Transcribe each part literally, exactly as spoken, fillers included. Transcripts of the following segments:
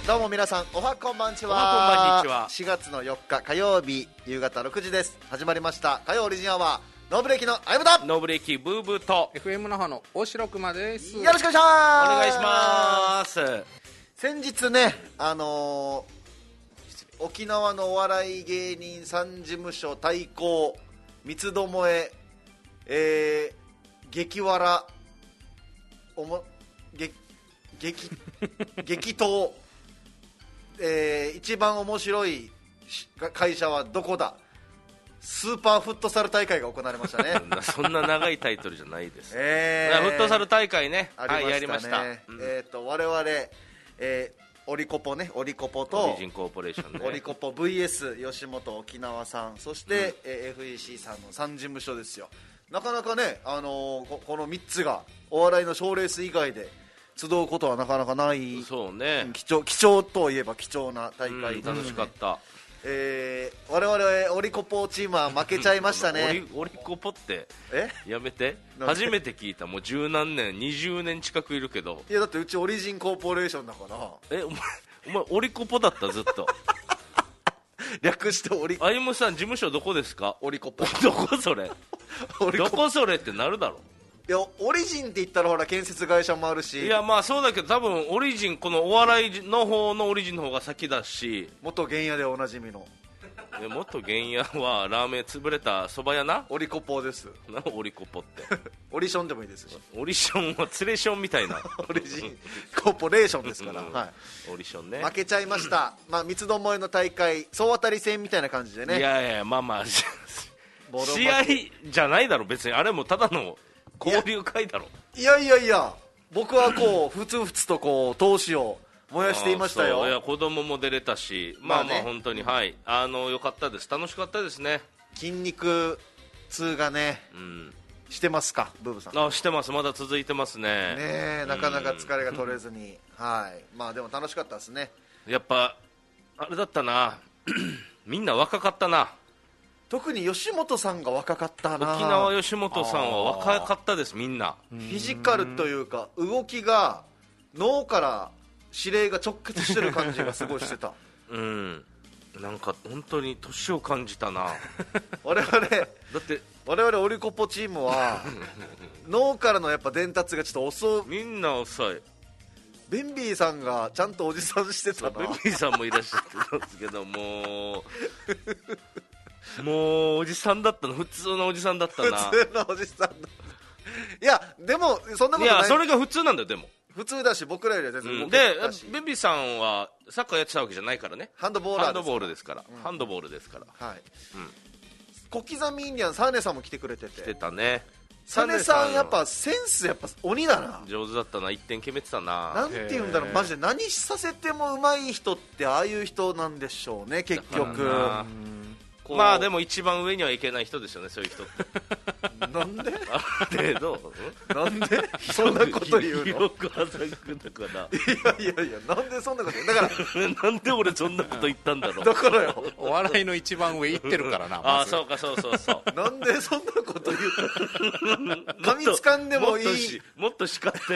どうも皆さんおはこんばんちは。 おはこんばんにちは。 しがつのよっか火曜日夕方ろくじです。始まりました火曜オリジンアワー、ノーブレーキのあやむだ。 ノーブレーキブーブーとエフエム の方の大城熊です。 よろしくお願いします。 お願いします。 先日ね、あのー、沖縄のお笑い芸人さん事務所対抗三つどもえ、えー、激笑おも激激激闘、えー、一番面白い会社はどこだ、スーパーフットサル大会が行われましたね。 そんな長いタイトルじゃないです、 えー、 フットサル大会ね、 ありましたね、 はい、やりました、うん、 えー、と我々、えー、オリコポね、オリコポとオリジンコーポレーションね、 オリコポ ブイエス 吉本沖縄さん、そして、うん、えー、エフイーシー さんのさん事務所ですよ。なかなかね、あのー、こ, このみっつがお笑いの賞レース以外で集うことはなかなかない。 そうね、 貴重、貴重といえば貴重な大会、ね、 うん、楽しかった。 えー、我々オリコポチームは負けちゃいましたね。 オ, リオリコポってえやめて、初めて聞いた。もう十何年にじゅうねん近くいるけど。 いやだってうちオリジンコーポレーションだから。 えお前お前オリコポだったずっと。 略してオリあゆむさん事務所どこですか。 オリコポ。 どこそれオリコポどこそれってなるだろ。 いやオリジンって言ったらほら建設会社もあるし。 いやまあそうだけど、多分オリジン、このお笑いの方のオリジンの方が先だし。 元原野でおなじみの元原野はラーメン潰れたそば屋な。 オリコポです。 なオリコポってオリションでもいいですし。 オリションはツレションみたいなオリジンコーポレーションですから、うん、はい、 オリションね。 負けちゃいました、まあ、三つどもえの大会総当たり戦みたいな感じでね。 いやいやまあまあ試合じゃないだろ別に。あれもただの交流会だろ。 いやいやいや、僕はこうふつふつとこう闘志を燃やしていましたよ。 いや子供も出れたし、まあまあ本当に、まあね、はい、あの良かったです。楽しかったですね。 筋肉痛がね、うん、してますかブーブさん。 あ、してます。まだ続いてますね。 ね、なかなか疲れが取れずに、はい、まあでも楽しかったですね。 やっぱあれだったなみんな若かったな。 特に吉本さんが若かったな。 沖縄吉本さんは若かったです。みんなフィジカルというか動きが脳から指令が直結してる感じがすごいしてた。 うん、なんか本当に年を感じたな我々だって我々オリコポチームは脳からのやっぱ伝達がちょっと遅い。 みんな遅い。 ベンビーさんがちゃんとおじさんしてたな。 ベンビーさんもいらっしゃってたんですけどもうもうおじさんだったの。普通のおじさんだったな。 普通のおじさんだ。いやでもそんなことない。 いやそれが普通なんだよ。でも普通だし僕らよりは全然動けたし、 うん、でベンビーさんはサッカーやってたわけじゃないからね。 ハンドボーラーハンドボールですから、うん、ハンドボールですから。 はい、うん、小刻みインディアンサーネさんも来てくれてて。 来てたね。 サーネさんやっぱセンスやっぱ鬼だな。 上手だったな。一点決めてたな。 なんて言うんだろう、マジで何させても上手い人ってああいう人なんでしょうね結局。 まあでも一番上にはいけない人ですよね、そういう人ってなんである程度なんでそんなこと言うの。 広く浅くだから。 いやいやいや、なんでそんなこと言う。だからなんで俺そんなこと言ったんだろう。 だからよ、 お笑いの一番上行ってるからな。 ああそうかそうそうそうなんでそんなこと言う噛みつかんでもいい。 もっと叱って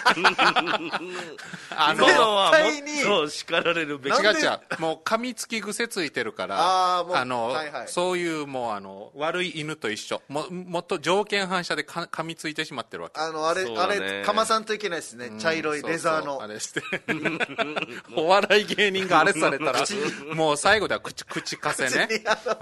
あの絶対にそう叱られるべき。 違う違う、もう噛みつき癖ついてるから。 あもうあの、 はいはい、 そういうもうあの悪い犬と一緒。ももっと条件反射でか噛みついてしまってるわけ。 あのあれ、 ね、 あれかまさんといけないですね、うん、茶色いレザーのそうそうあれしてお笑い芸人があれされたらもう最後では口口かせね、 うん、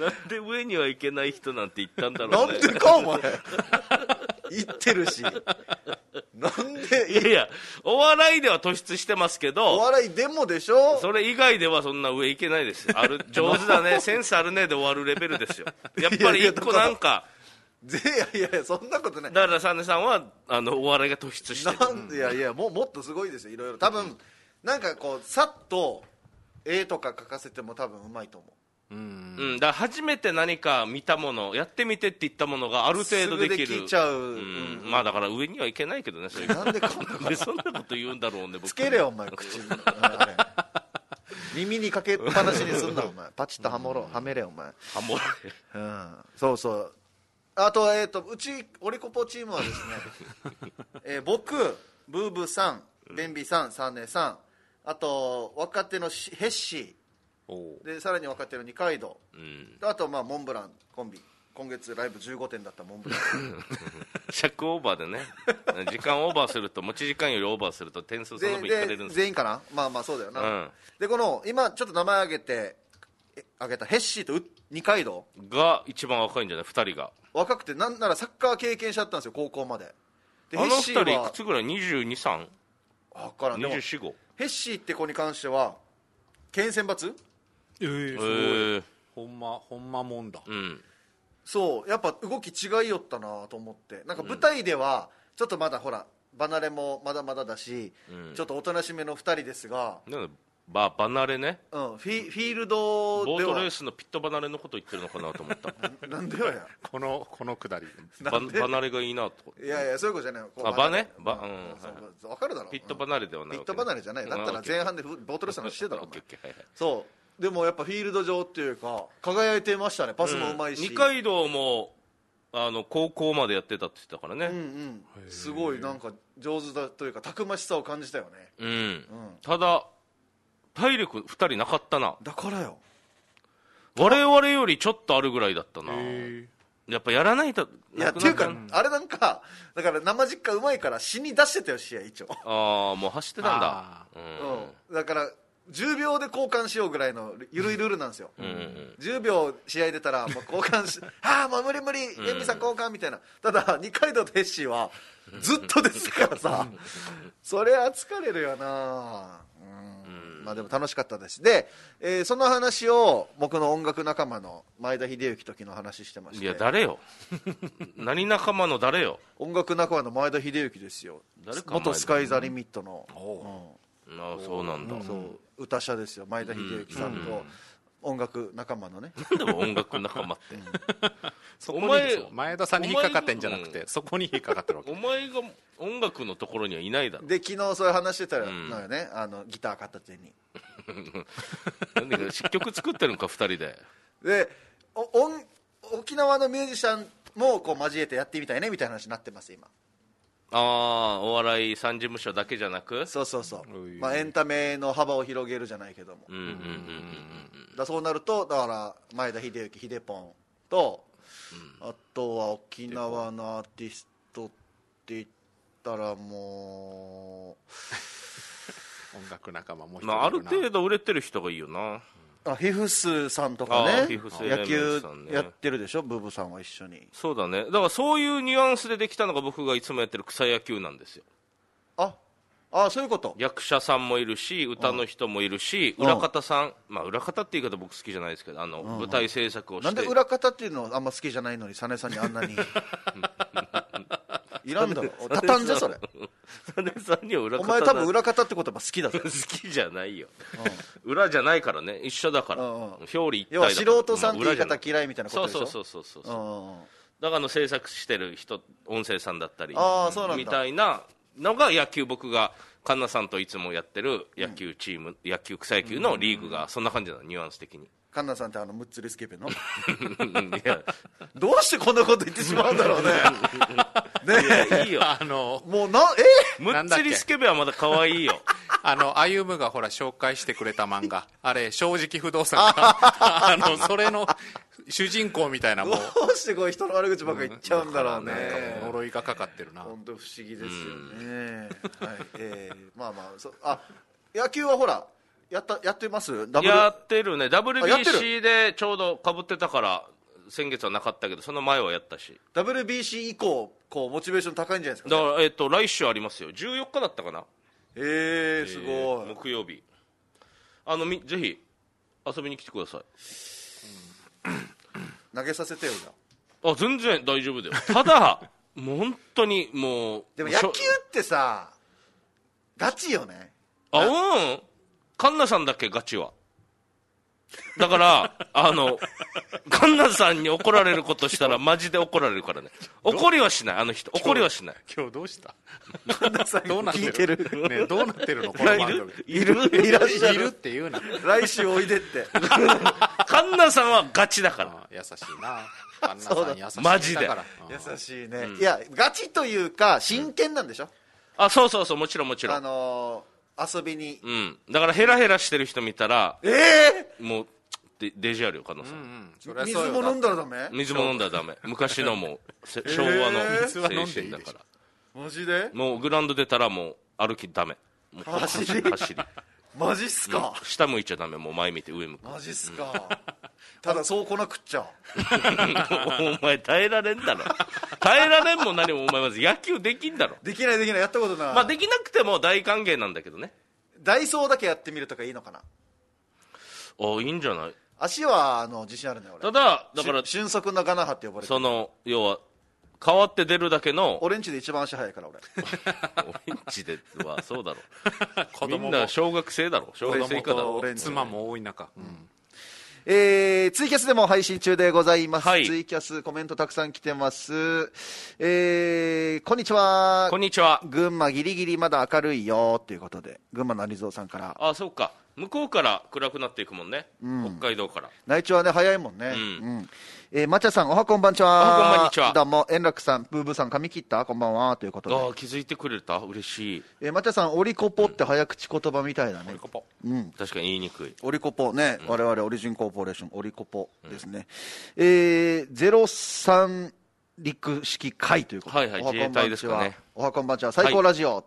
なんで上にはいけない人なんて言ったんだろうね。 なんでかお前言ってるし。なんで。 いやいやお笑いでは突出してますけど、 お笑いでもでしょ。 それ以外ではそんな上いけないですよ。ある上手だねセンスあるねで終わるレベルですよ。やっぱり一個なんかいやいやいやそんなことない。 だからサンネさんはあのお笑いが突出してる。 なんで。いやいやもうもっとすごいですよ。いろいろ多分、うん、なんかこうさっと絵とか描かせても多分うまいと思う。 うん、うん、だから初めて何か見たものやってみてって言ったものがある程度できる。 すぐできちゃう、 うんうん、まあだから上にはいけないけどね。そういうなんでこんなそんなこと言うんだろうね。僕つけれよお前口にあれ耳にかけっぱなしにすんなお前。パチッとはもろ、うん、はめれお前はもれ、 うん、そうそう。あと、えー、とうちオリコポチームはですね、えー、僕ブーブーさんベンビーさんサーネさん、 あと若手のしヘッシーでさらに若手の二階堂、うん、あとまあモンブランコンビ今月ライブじゅうごてんだったモンブラン尺オーバーでね時間オーバーすると持ち時間よりオーバーすると点数その分いかれるんです。 全員かな、まあまあそうだよな、うん、でこの今ちょっと名前挙げて挙げたヘッシーと二階堂が一番若いんじゃない？ふたりが若くてなんならサッカー経験者だったんですよ高校まで。であのふたりいくつぐらい？にじゅうに、さん？ 分からん。 にじゅうよん、ごヘッシーって子に関しては県選抜えー、すごい、えー、ほんまほんまもんだ、 うん、 そうやっぱ動き違いよったなと思って、なんか舞台ではちょっとまだほら離れもまだまだだし、うん、ちょっとおとなしめのふたりですが、 ば離れね、 うん、フィ、フィールドではボートレースのピット離れのこと言ってるのかなと思ったな, なんでよやこのこのくだり離れがいいなと。 いやいやそういうことじゃないよ。 あバねバ、 うん、分かるだろ。 ピット離れではない、 ピット離れじゃない。だったら前半でボートレースのしてたろそうでもやっぱフィールド上っていうか輝いてましたね。パスもうまいし、 うん、二階堂もあの高校までやってたって言ってたからね、 うんうん、すごいなんか上手だというかたくましさを感じたよね、 うんうん、ただ体力ふたりなかったな。 だからよ我々よりちょっとあるぐらいだったな。やっぱやらないと。 いやっていうかあれなんかだから生実家うまいから死に出してたよ試合一応。 ああもう走ってたんだ、 うん、だからじゅうびょうで交換しようぐらいのゆるいルールなんですよ、うんうんうん、じゅうびょう試合出たらもう交換しああもう無理無理エミさん交換みたいな。ただ二階堂とヘッシーはずっとですからさそれは疲れるよな。まあ、でも楽しかったです。で、えー、その話を僕の音楽仲間の前田秀幸時の話してまして。 いや誰よ何仲間の誰よ。 音楽仲間の前田秀幸ですよ。誰か元スカイザリミットの、 うん、ああそうなんだ。 そう歌者ですよ前田秀幸さんと音楽仲間のね。 なんでも音楽仲間って、うん、 そこにお前前田さんに引っかかってんじゃなくて、うん、そこに引っかかってるわけ。 お前が音楽のところにはいないだろ。 で昨日そういう話してたのよね、うん、あのギター片手になんで曲作ってるのかふたりで。 でお音沖縄のミュージシャンもこう交えてやってみたいねみたいな話になってます今。 ああお笑いさん事務所だけじゃなくそうそうそう、まあ、エンタメの幅を広げるじゃないけども、うんうんうんうん、だそうなるとだから前田秀幸秀ポンと、うん、あとは沖縄のアーティストって言ったらもう音楽仲間もう一人いるな、 まあ、ある程度売れてる人がいいよな。 あフィフスさんとかね、野球やってるでしょ、ブブさんは一緒に。 そうだね、だからそういうニュアンスでできたのが僕がいつもやってる草野球なんですよ。 ああそういうこと。 役者さんもいるし歌の人もいるし、うん、裏方さん、まあ、裏方って言い方僕好きじゃないですけどあの、うん、舞台制作をして。 なんで裏方っていうのあんま好きじゃないのにサネさんにあんなにいらんだろ畳んじゃそれサネさんには裏方。 お前多分裏方って言葉好きだぞ好きじゃないよ、うん、裏じゃないからね一緒だから、うんうん、表裏一体だから。要は素人さんって言い方嫌いみたいなことでしょ。 そうそうそうそうそう、うん、だからあの制作してる人音声さんだったりあそうなんだみたいなのが野球僕がカンナさんといつもやってる野球チーム、うん、野球草野球のリーグがそんな感じなのニュアンス的に。 カンナさんってあのムッツリスケベのいやどうしてこんなこと言ってしまうんだろうねねいやいいよあのもうなえムッツリスケベはまだ可愛いよあの歩夢がほら紹介してくれた漫画あれ正直不動産があのそれの主人公みたいなもうどうしてこう人の悪口ばっかり言っちゃうんだろうね、 うん、呪いがかかってるな。 本当不思議ですよね、うんはいえー、まあまあそあ野球はほらやったやってます。 やってるね。 ダブリュービーシー でちょうどかぶってたから先月はなかったけどその前はやったしダブリュービーシー 以降こうモチベーション高いんじゃないですか、 ね、だから、えー、と来週ありますよ。じゅうよっかだったかな。 えー、すごい、えー、木曜日あのみぜひ遊びに来てください、 うん、投げさせてよじゃあ。全然大丈夫だよ。ただもう本当にもうでも野球ってさガチよね。 あうんカンナさんだけガチはだからあのカンナさんに怒られることしたらマジで怒られるからね。怒りはしないあの人怒りはしない。 今日どうしたカンナさんどうなってる聞いてる、 ね、どうなってるのこの番組いるいるいらっしゃるいるって言うな来週おいでってカンナさんはガチだから優しいなカンナさん優しいマジで優しいね、うん、いやガチというか真剣なんでしょ、 うん、あそうそうそうもちろんもちろんあのー遊びに、 うんだからヘラヘラしてる人見たらええもうでデジあるよ加納さん、 うんうんそりゃ水そうよも飲んだらダメ？ 水も飲んだらダメ昔のもうせ昭和の水は飲んで精いいでしょ神だからマジで？ もうグラウンド出たらもう歩きダメもう走り走りマジっすか、 下向いちゃダメもう前見て上向くマジっすか、ただそうこなくっちゃお前耐えられんだろ耐えられんも何もお前まず野球できんだろできないできない、やったことない、 まあできなくても大歓迎なんだけどねダイソーだけやってみるとかいいのかな。 あいいんじゃない足はあの自信あるね俺。 ただだからし俊足のガナハって呼ばれてる。 その要は変わって出るだけの俺んちで一番足速いから俺オレンジではそうだろ子供もみんな小学生だろ小学生以下だろオレンジ妻も多い中、うんえー、ツイキャスでも配信中でございます、 はい、 ツイキャスコメントたくさん来てます。えー、こんにちは。 こんにちは。 群馬ギリギリまだ明るいよということで、群馬の有蔵さんから。 あそうか向こうから暗くなっていくもんね、うん、北海道から内地はね早いもんね、 うんうんえー、まちゃさんおはこんばんちは。 おはこんばんにちは。 どうも円楽さんブーブーさん髪切ったこんばんはということで、 あ気づいてくれた嬉しい、 えー、まちゃさんオリコポって早口言葉みたいだね、 オリコポ、 うん、 確かに言いにくいオリコポね、うん、我々オリジンコーポレーションオリコポですね、うん、えー、ゼロさん陸式会ということで、 はいはい、自衛隊ですかね。 おはこんばんちは最高ラジオ、はい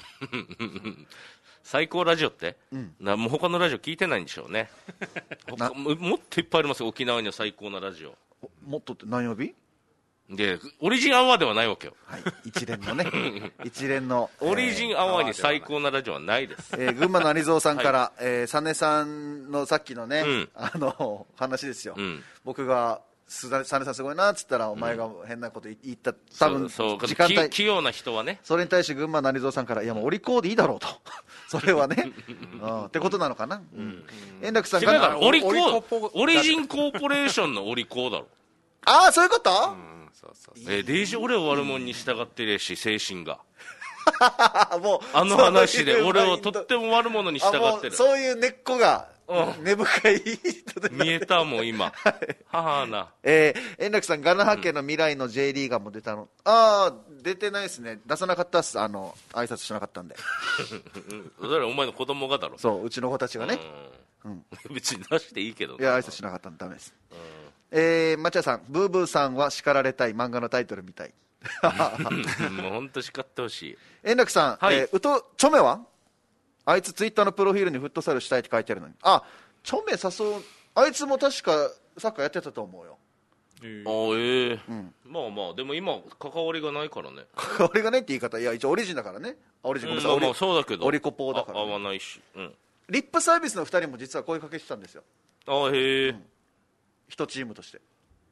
最高ラジオって、 うん、 なもう他のラジオ聞いてないんでしょうねも, もっといっぱいありますよ沖縄には最高なラジオ。 もっとって何曜日でオリジンアワーではないわけよ、 はい、一連のね一連のオリジンアワーに最高なラジオはないです、 えー、群馬の有蔵さんから、はいえー、サネさんのさっきのね、 うん、 あの話ですよ、 うん、 僕がサネさんすごいなっつったら、お前が変なこと言った多分そう時間帯器用な人はね、 それに対して群馬の有蔵さんからいやもうお利口でいいだろうとそれはね、うん、ってことなのかな、うん、円楽さんからオリコオリジンコーポレーションのお利口だろああそういうこと、うん、 そうそうそう、えー、デージ俺を悪者に従ってるし精神がもうあの話で俺をとっても悪者に従ってる、 そういう根っこが根深い人で見えたもん今、はい、はな、 えー、円楽さんガナハ家の未来の J リーガーも出たの、うん、ああ出てないですね、出さなかったっす、あの挨拶しなかったんでそれお前の子供がだろ、 そううちの子たちがね、 うん、別に出していいけど、 いや挨拶しなかったんでダメです、うん、えー、町屋さんブーブーさんは叱られたい漫画のタイトルみたいもう本当叱ってほしい。 円楽さん、はい、えー、うとチョメはあいつツイッターのプロフィールにフットサルしたいって書いてあるのに、あチョメ誘う、あいつも確かサッカーやってたと思うよ、 えー、あえーうん、まあまあでも今関わりがないからね、 関わりがないって言い方、いや一応オリジンだからね、オリジン、 うん、まあまあそうだけどオリコポだから、ね、 合わないし、うん、 リップサービスのふたりも実は声かけしてたんですよ、 あへえ、うん、 一チームとして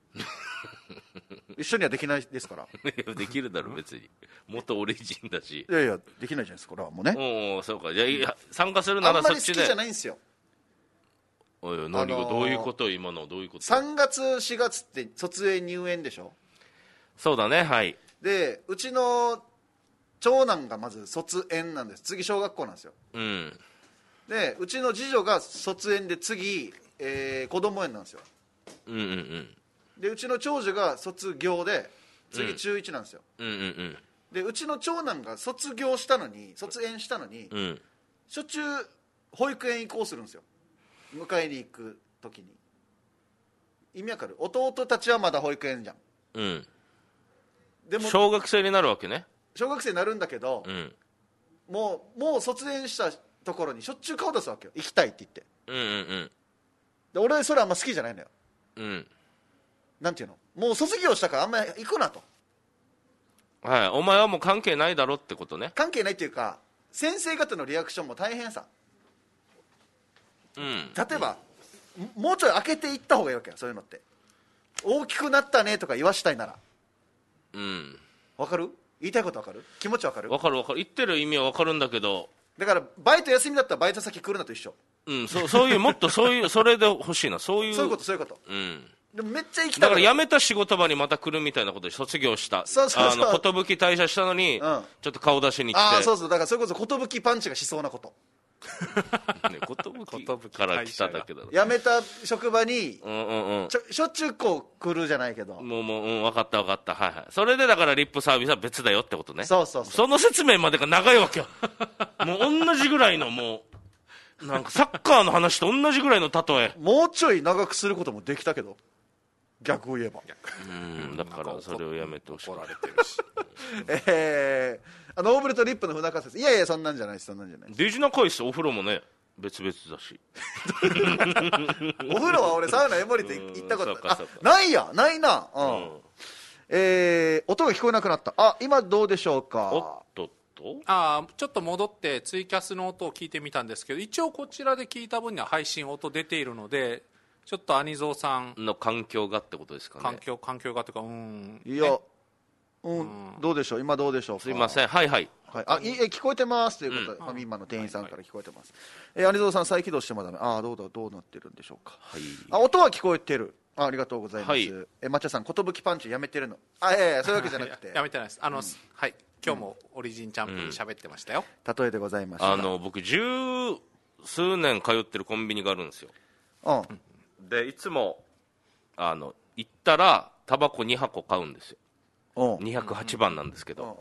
一緒にはできないですからできるだろ別に元オリジンだし、 いやいやできないじゃないですか、これはもうね、 おそうか、じゃあいや参加するならそっちで、あんまり好きじゃないんですよ、 おい何が、あのー、どういうこと、今のどういうこと、 さんがつしがつって卒園入園でしょ、 そうだね、はい、 でうちの長男がまず卒園なんです、次小学校なんですよ、 うん、 でうちの次女が卒園で次、えー、子供園なんですよ、 うんうんうん、 でうちの長女が卒業で次中いちなんですよ、 うんうんうんうん、 でうちの長男が卒業したのに卒園したのに、うん、しょっちゅう保育園移行するんですよ、迎えに行く時に。意味わかる？弟たちはまだ保育園じゃん、 うん、 でも小学生になるわけね、 小学生になるんだけど、 うん、 もうもう卒園したところにしょっちゅう顔出すわけよ、行きたいって言って、 うんうんうん、 で俺それあんま好きじゃないのよ、 うん、 なんていうの、もう卒業したからあんまり行くなと、 はい、お前はもう関係ないだろってことね、 関係ないっていうか先生方のリアクションも大変さ、 うん、 例えば、うん、もうちょい開けていった方がいいわけよ、そういうのって、大きくなったねとか言わしたいなら、 うん、 わかる？言いたいことわかる？気持ちわかる？ わかるわかる、言ってる意味はわかるんだけど、 だからバイト休みだったらバイト先来るなと一緒、 うん、そ, そういうもっとそういうそれで欲しいな、そういうそういうことそういうこと、 うん、 でもめっちゃ行きたいだから辞めた仕事場にまた来るみたいなことで卒業した、 そうそうそう、 あの寿退社したのに、うん、ちょっと顔出しに来て、 あそうそう、だからそれこそ寿パンチがしそうなこと、 ね、ことぶきから来ただけだろ。 辞めた職場に、 うんうんうん、 ちょしょっちゅうこう来るじゃないけど、 もうもう、うん、分かった分かった、はいはい、それでだからリップサービスは別だよってことね。 そうそうそう、 その説明までが長いわけよもう同じぐらいの、もうなんかサッカーの話と同じぐらいの例え。 もうちょい長くすることもできたけど、逆を言えば、 うんだからそれをやめてほしい。 怒られてるしえー、ノーブルとリップの不仲説、いやいやそんなんじゃないです、そんなんじゃないです。 デジナカイスお風呂もね別々だしお風呂は俺サウナエモリって行ったことうんそうかそうかあないやないな、うん、 うん、 えー、音が聞こえなくなった。あ、今どうでしょうか。 おっとっと、 ああちょっと戻ってツイキャスの音を聞いてみたんですけど、一応こちらで聞いた分には配信音出ているので、ちょっとアニゾーさんの環境がってことですかね。 環境環境がというか、うんいや、 ね、 うん、 うんどうでしょう、今どうでしょうか。 すいません、はいはい、 はい、あいえ聞こえてますということで、 うんファミマの店員さんから聞こえてます、はいはい、えー、アニゾーさん再起動してもダメ。ああどうだどうなってるんでしょうか。 はい、 あ音は聞こえてる。あありがとうございます、 はい、 えー、抹茶さん寿パンチやめてるの。あいやいやそういうわけじゃなくてや, やめてないです。あの、うん、はい今日もオリジンチャンプに喋ってましたよ、 うん、例えでございました。 あの僕十数年通ってるコンビニがあるんですよ、 うん、 でいつもあの行ったらタバコに箱買うんですよ。にひゃくはちばんなんですけど、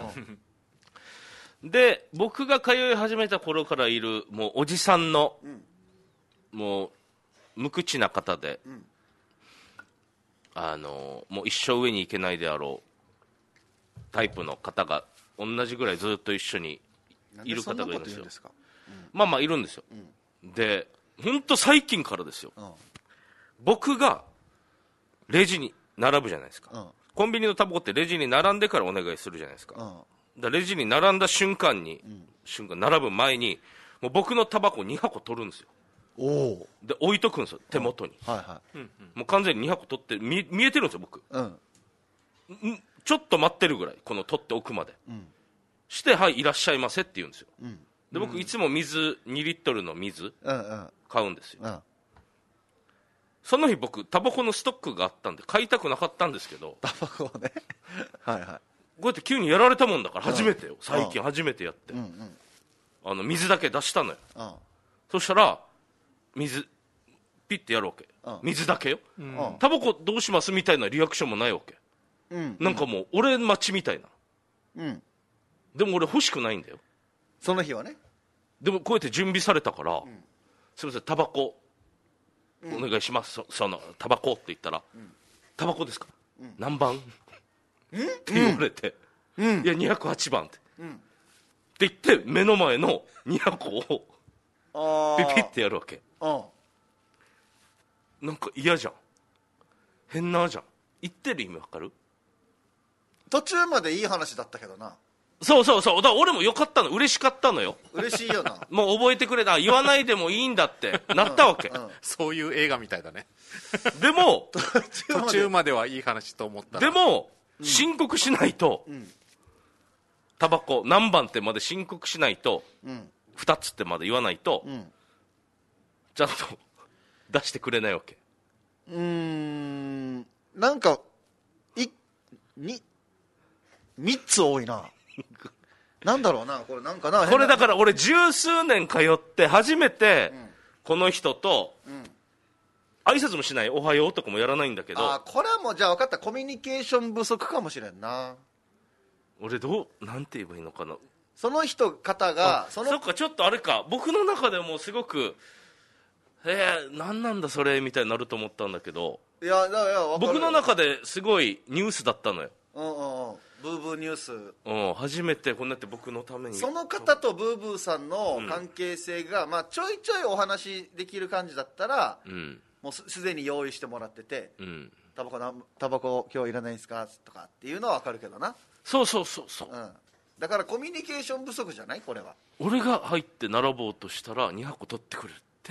で僕が通い始めた頃からいるもうおじさんの、うん、もう無口な方で、うん、あのもう一生上に行けないであろうタイプの方が同じぐらいずっと一緒にいる方がいるんですよ。 ですか、うん、 まあまあいるんですよ、うん、で本当最近からですよ、うん、僕がレジに並ぶじゃないですか、うん、コンビニのタバコってレジに並んでからお願いするじゃないですか、うん、だレジに並んだ瞬間に、うん、瞬間並ぶ前にもう僕のタバコに箱取るんですよ。おで置いとくんですよ手元に、はいはい、もう完全にに箱取って見見えてるんですよ僕、うん、ちょっと待ってるぐらいこの取っておくまで、うん、してはいいらっしゃいませって言うんですよ、うん、で僕いつも水にリットルの水買うんですよ、うんうん、その日僕タバコのストックがあったんで買いたくなかったんですけど、 タバコをねはいはいこうやって急にやられたもんだから初めてよ、うん、最近初めてやって、うんうん、あの水だけ出したのよ、うん、そしたら水ピッてやるわけ、うん、水だけよ、うん、タバコどうしますみたいなリアクションもないわけ、うん、なんかもう俺待ちみたいな、うん、でも俺欲しくないんだよその日はね。 でもこうやって準備されたから、うん、すいませんタバコお願いします、うん、そ, そのタバコって言ったら、うん、タバコですか、うん、何番、うん、って言われて、うん、いやにひゃくはちばんって、うん、って言って目の前のに箱をピピってやるわけ。あなんか嫌じゃん変なじゃん言ってる意味わかる。 途中までいい話だったけどな。 そうそうそうだから俺もよかったの嬉しかったのよ嬉しいよなもう覚えてくれた言わないでもいいんだってなったわけ、うんうん、 そういう映画みたいだねでも途中まではいい話と思ったらでも、うん、申告しないと、うん、タバコ何番ってまで申告しないと、うん、ふたつってまで言わないと、うん、ちゃんと出してくれないわけ。 うーんなんかいにみっつ多いななんだろうなこれなんかなこれだから俺十数年通って初めてこの人と挨拶もしないおはようとかもやらないんだけど、 あこれはもうじゃあ分かった、コミュニケーション不足かもしれんな。 俺どうなんて言えばいいのかな、 その人方がそのそっかちょっとあれか僕の中でもすごくえー、何なんだそれみたいになると思ったんだけど、 いやいや僕の中ですごいニュースだったのよ。 うんうんうんブーブーニュース、 うん、初めてこんなって僕のためにその方とブーブーさんの関係性が、うんまあ、ちょいちょいお話できる感じだったら、うん、もう す, すでに用意してもらってて、うん、タバコなタバコ今日いらないんですかとかっていうのは分かるけどな。 そうそうそうそう、うん、 だからコミュニケーション不足じゃないこれは。 俺が入って並ぼうとしたらに箱取ってくれって、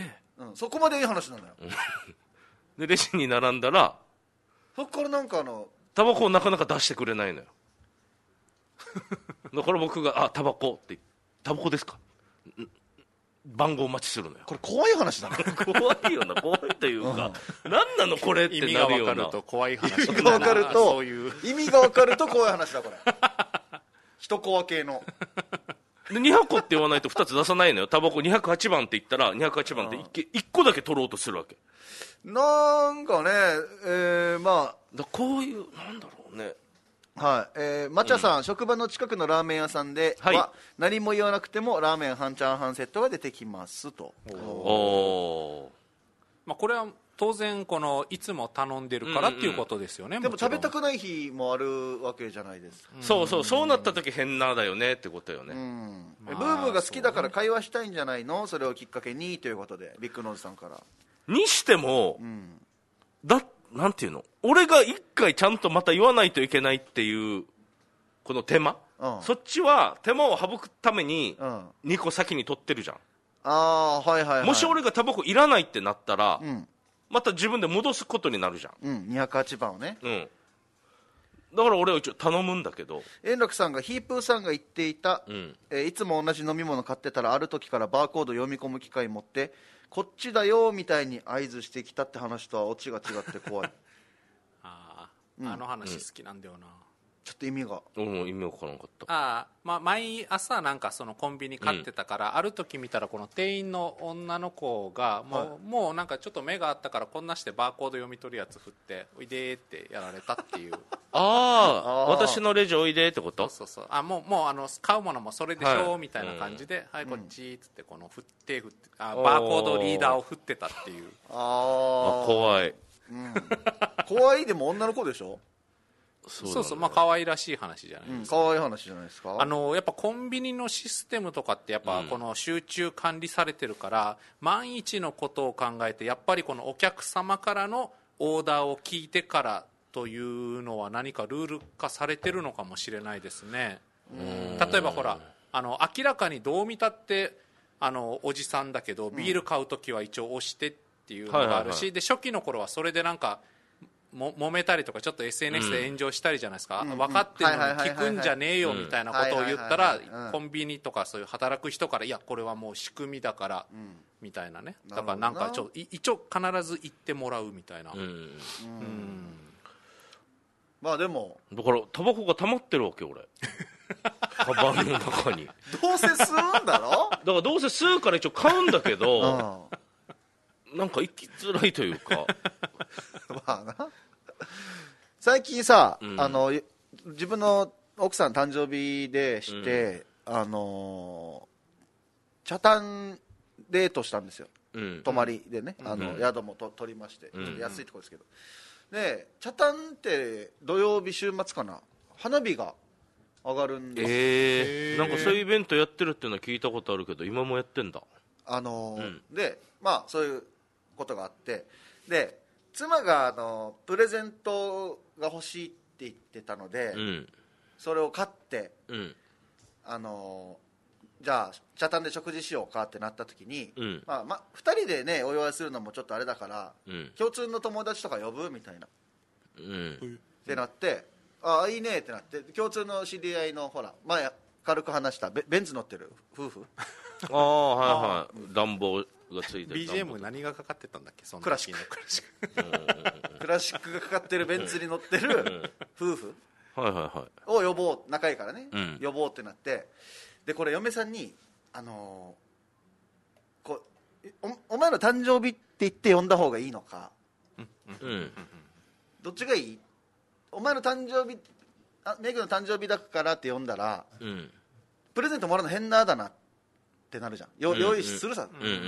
うん、そこまでいい話なのよでレジに並んだらそこからなんかあのタバコをなかなか出してくれないのよだから僕があタバコってタバコですか番号待ちするのよ。 これ怖い話だな怖いよな怖いというか、うん、何なのこれってなるような。 意味が分かると怖い話意味が分かると意味が分かると怖い話だこれ人コア系のでにひゃっこって言わないとふたつ出さないのよ。タバコにひゃくはちばんって言ったらにひゃくはちばんって 1, 1個だけ取ろうとするわけ。 なんかね、えー、まだこういうなんだろうね。 あはい、えー、まちゃさん、うん、職場の近くのラーメン屋さんでは、はい、何も言わなくてもラーメン半チャーハンセットが出てきますと。おお、まあ、これは当然このいつも頼んでるからっていうことですよね、 うんうん、でも食べたくない日もあるわけじゃないですか、 うん、そうそう、そうなった時変なだよねってことよね、うん、 まあ、ブームが好きだから会話したいんじゃないの、それをきっかけにということでビッグノーズさんからにしても、うん、だなんていうの、俺が一回ちゃんとまた言わないといけないっていうこの手間、うん、そっちは手間を省くためににこ先に取ってるじゃん、 あー、はいはいはい、 もし俺がタバコいらないってなったら、うん、また自分で戻すことになるじゃん、 うん、にひゃくはちばんをね、 うん、だから俺は一応頼むんだけど、 円楽さんがヒープーさんが言っていた、うん、えー、いつも同じ飲み物買ってたらある時からバーコード読み込む機械持ってこっちだよみたいに合図してきたって話とはオチが違って怖いあ、うん、あの話好きなんだよな、うん、 ちょっと意味が、 うん、意味わからなかった。 あ、まあ、毎朝なんかそのコンビニ買ってたから、うん、ある時見たらこの店員の女の子がもう、はい、もうなんかちょっと目があったからこんなしてバーコード読み取るやつ振っておいでってやられたっていうああ、私のレジおいでってこと。 そうそうそう、あ、もう、もうあの買うものもそれでしょ、はい、みたいな感じで、うん、はいこっちっつってこの振って振ってあバーコードリーダーを振ってたっていう。 ああ、怖い、 うん、怖い。でも女の子でしょ。 そうそうそう、まあ可愛らしい話じゃないですか、 うん、可愛い話じゃないですか。 あのやっぱコンビニのシステムとかってやっぱこの集中管理されてるから、うん、万一のことを考えてやっぱりこのお客様からのオーダーを聞いてからというのは何かルール化されてるのかもしれないですね。例えばほら、あの明らかにどう見たってあのおじさんだけどビール買うときは一応押してっていうのがあるし、はいはいはい、で初期の頃はそれでなんかも揉めたりとかちょっと エスエヌエス で炎上したりじゃないですか、うん、分かってるのに聞くんじゃねえよみたいなことを言ったらコンビニとかそういう働く人からいやこれはもう仕組みだからみたいなね、だからなんかちょっと一応必ず言ってもらうみたいな、うん、うん、 まあでもだからタバコが溜まってるわけ俺カバンの中にどうせ吸うんだろだからどうせ吸うから一応買うんだけど、うん、なんか行きづらいというかまあな最近さ、うん、あの自分の奥さん誕生日でして、うん、あの茶炭デートしたんですよ、うん、泊まりでね、あの、うん、宿もと取りまして、うん、安いところですけど、で茶炭って土曜日週末かな花火が上がるんです。 えー、なんかそういうイベントやってるっていうのは聞いたことあるけど今もやってんだ。 あの、うん、でまあそういうことがあって、で妻があのプレゼントが欲しいって言ってたので、うん、それを買って、うん、あのじゃあ茶炭で食事しようかってなった時に、うん、まあまあ、ふたりでねお祝いするのもちょっとあれだから、うん、共通の友達とか呼ぶみたいな、うん、ってなってああいいねってなって共通の知り合いのほら前軽く話したベベンツ乗ってる夫婦ああはいはい暖房がついてるビージーエム 何がかかってたんだっけそのクラシッククラシッククラシックがかかってるベンツに乗ってる夫婦はいはいはいを呼ぼう仲いいからね、うん、呼ぼうってなってでこれ嫁さんにあのー、こう お, お前の誕生日って言って呼んだ方がいいのか、うん、どっちがいいお前の誕生日あメグの誕生日だからって呼んだら、うん、プレゼントもらうの変なだなってなるじゃん、よ、うんうん、用意するさ、うんうんうん、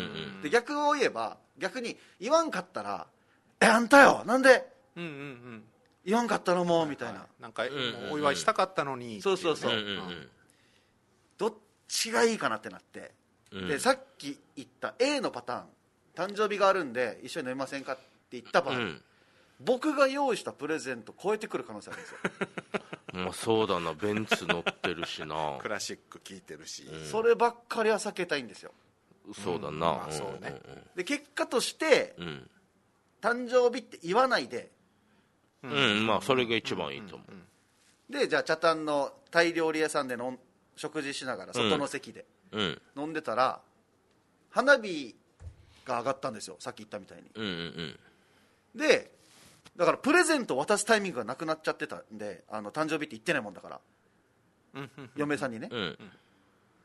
で逆を言えば逆に言わんかったらえあんたよなんで、うんうんうん、言わんかったのもみたいな、 なんか、うんうんうん、お祝いしたかったのにそうそうそう、うんうんうん、どっちがいいかなってなって、うん、でさっき言った A のパターン誕生日があるんで一緒に飲みませんかって言った場合、うん、僕が用意したプレゼント超えてくる可能性あるんですよまあそうだなベンツ乗ってるしなクラシック聴いてるし、 うん、そればっかりは避けたいんですよ。 そうだな、うんまあそうね、で結果として、うん、誕生日って言わないで、 うん、うん、まあそれが一番いいと思う、うんうん、でじゃあ茶炭のタイ料理屋さんでの食事しながら外の席で飲んでたら、うん、花火が上がったんですよさっき言ったみたいに、うんうんうん、でだからプレゼントを渡すタイミングがなくなっちゃってたんであの誕生日って言ってないもんだから、うん、嫁さんにね、うん、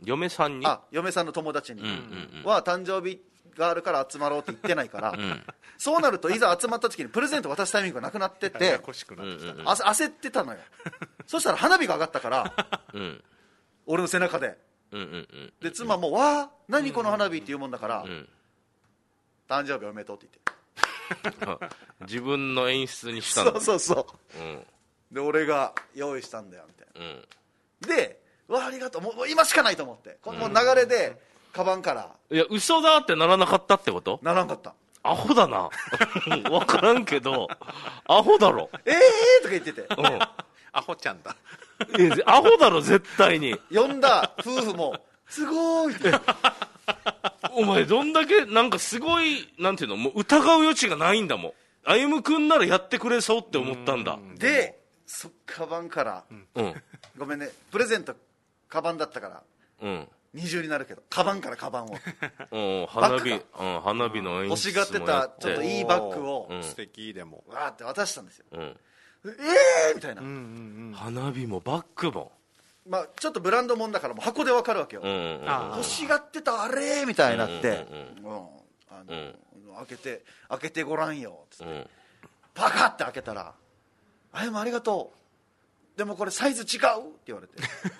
嫁さんにあ嫁さんの友達にうんうんうんは誕生日があるから集まろうって言ってないから、 んそうなるといざ集まった時にプレゼント渡すタイミングがなくなってやてやこしくなってきた、 うんうんあ焦ってたのよそしたら花火が上がったからうん俺の背中でうんうんうんで妻も「わあ何この花火」って言うもんだからうん 「誕生日おめでとう」って言ってあ自分の演出にしたんだそうそうそうんうで俺が用意したんだよみたいうんなで「わあありがとうもうもう今しかない」と思ってこの流れでカバンからいや嘘だってならなかったってことならんかったアホだな分からんけどアホだろ 「ええー!」とか言っててうんアホちゃんだえアホだろ絶対に呼んだ夫婦も「すごーい」ってお前どんだけなんかすごいなんていうのもう疑う余地がないんだもん歩夢君ならやってくれそうって思ったんだでそカバンからうんごめんねプレゼントカバンだったからうん二重になるけどカバンからカバンをうん花火バッグうん花火の演欲しがって出もやたちょっといいバッグをうん素敵でも、 わーって渡したんですようんええーみたいな、 うんうん花火もバッグもまあ、ちょっとブランドもんだからもう箱でわかるわけよ、 うんうんうんあ欲しがってたあれみたいになって、 うんうんあの開けて開けてごらんよつって、 うんパカって開けたら「あやもありがとうでもこれサイズ違う」って言われて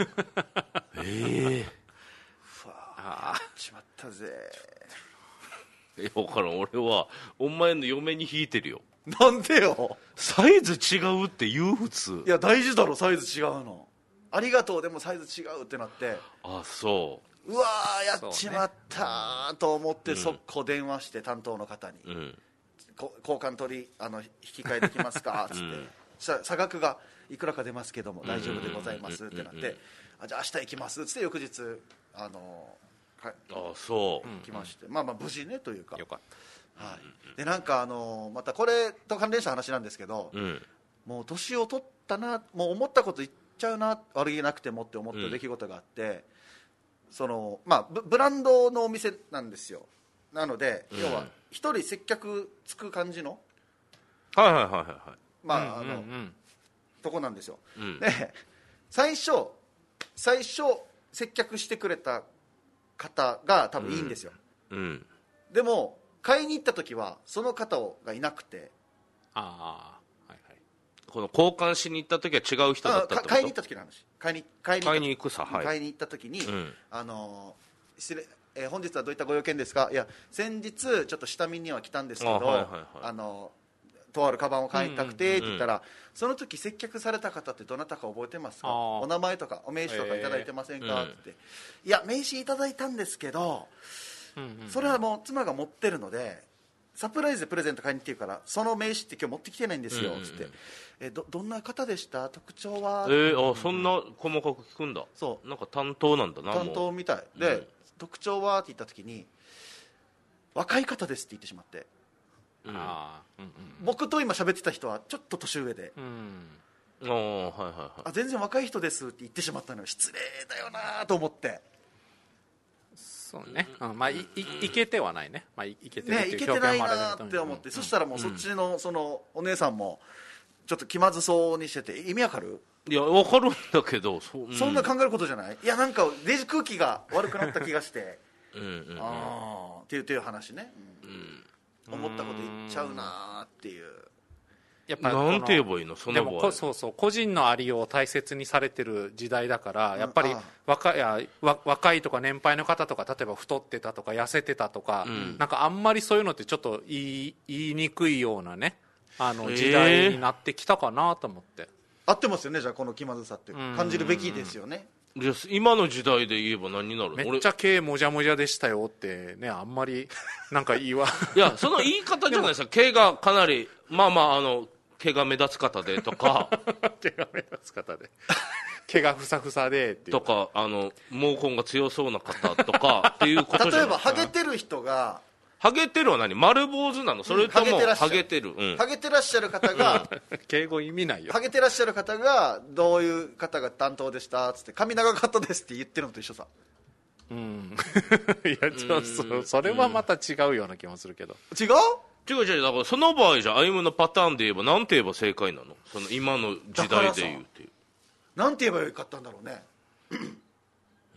えふわあーしまったぜえ分からん俺はお前の嫁に引いてるよなんでよサイズ違うって言う普通いや大事だろサイズ違うのありがとうでもサイズ違うってなってあそうわーやっちまったと思ってうん速攻電話して担当の方に、 うんこ交換取りあの引き換えできますかつって、 うんそしたら差額がいくらか出ますけども大丈夫でございますってなっうんうんうんうんてあじゃあ明日行きますっつって翌日あのかあそう来まして、まあまあ無事ねというかあよかっはい、でなんかあのまたこれと関連した話なんですけど、 うんもう年を取ったなもう思ったこと言っちゃうな悪気なくてもって思った出来事があって、そのまあブブランドのお店なんですよなので、 うん要は一人接客つく感じのはいはいはいはいはいまあ、 た、 あのうんうんとこなんですよ、 うんで最初最初接客してくれた方が多分いいんですよ、 うんでも買いに行った時はその方がいなくてああはいはいこの交換しに行った時は違う人だあったってことか買いに行った時の話買いに買いに買いに行くさはい買いに行った時に、 うんあの失礼えー本日はどういったご用件ですかいや先日ちょっと下見には来たんですけどあはいはいはいあのとあるカバンを買いたくてって言ったら、その時接客された方ってどなたか覚えてますかあーお名前とかお名刺とかいただいてませんか、 えーって言っていや名刺いただいたんですけどうんうんそれはもう妻が持ってるのでサプライズでプレゼント買いに来てるからその名刺って今日持ってきてないんですようんうんうんつってえどどんな方でした特徴はえー、あそんな細かく聞くんだそうなんか担当なんだな担もう当みたいで、 うん特徴はって言った時に若い方ですって言ってしまってうんああうん僕と今喋ってた人はちょっと年上でうんうんあーはいはいはいあ全然若い人ですって言ってしまったのよ失礼だよなと思ってそうね、うん、まあいいいけてはないね、まあ、いいけてるっねていういけてない表現もあれだなけどって思って、 うんそしたらもうそっちのそのお姉さんもちょっと気まずそうにしてて意味わかる、 いや分かるんだけどそ,、うん、 そんな考えることじゃないいやなんかデジ空気が悪くなった気がしてうんうんうんああっていうっていう話ね、うん思ったこと言っちゃうなっていうやっぱりこのなんて言えばいいのそでもこの場合そうそう個人のありようを大切にされてる時代だからやっぱりああ若いやわ若いとか年配の方とか例えば太ってたとか痩せてたとか、 んなんかあんまりそういうのってちょっと言い言いにくいようなねあのへえ時代になってきたかなと思って、 合ってますよねじゃあこの気まずさって感じるべきですよねいや今の時代で言えば何になるのめっちゃ毛もじゃもじゃでしたよってねあんまりなんか言わ俺いやその言い方じゃないですか毛がかなりまあまああの毛が目立つ方でとか毛が目立つ方で毛がふさふさでっていうとかあの毛根が強そうな方とかっていうことじゃない例えばハゲてる人がハゲてるは何丸坊主なのそれともうんハゲてらっしゃるハゲてる、うんハゲてらっしゃる方が敬語意味ないよハゲてらっしゃる方がどういう方が担当でしたっつって髪長かったですって言ってるのと一緒さうんいやちょっとそれはまた違うような気もするけど違う違う違うだからその場合じゃ歩夢のパターンで言えば何て言えば正解なのその今の時代で言うっていうなんて言えばよかったんだろうねうー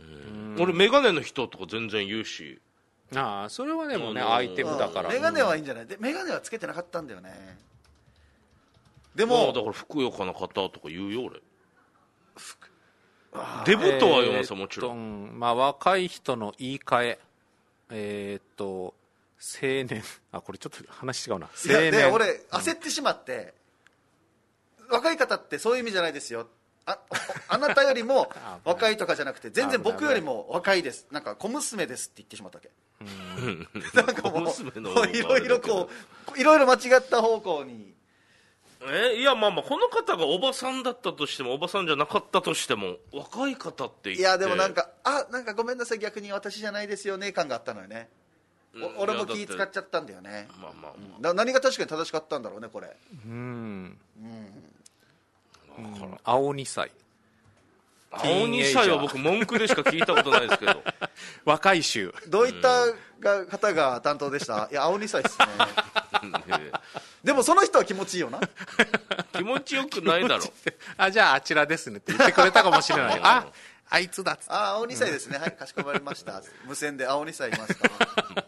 うん俺メガネの人とか全然言うし、 ああそれはでもね、 あのーアイテムだからメガネはいいんじゃない。でメガネはつけてなかったんだよね。でももうだからふくよかな方とか言うよ俺。デブとは言わんさ、もちろん、 えーっとまあ、若い人の言い換ええーっと青年あこれちょっと話違うな。 いや青年で俺焦ってしまって、うん、若い方ってそういう意味じゃないですよ、 あ, あなたよりも若いとかじゃなくて全然僕よりも若いです、なんか小娘ですって言ってしまったわけ。なんかもういろいろこういろいろ間違った方向に。 えいやまあまあこの方がおばさんだったとしてもおばさんじゃなかったとしても若い方って言って、 いやでもなんかあなんかごめんなさい逆に私じゃないですよね感があったのよね。お俺も気使っちゃったんだよね。 まあまあ、まあうん、だ何が確かに正しかったんだろうねこれ。 うん、うんうん、 青にさい青にさいは僕文句でしか聞いたことないですけど若い衆どういったが方が担当でした？いや青にさいっすねでもその人は気持ちいいよな気持ちよくないだろあじゃああちらですねって言ってくれたかもしれないああいつだっつってあ青にさいですねはいかしこまりました無線で青にさいいますか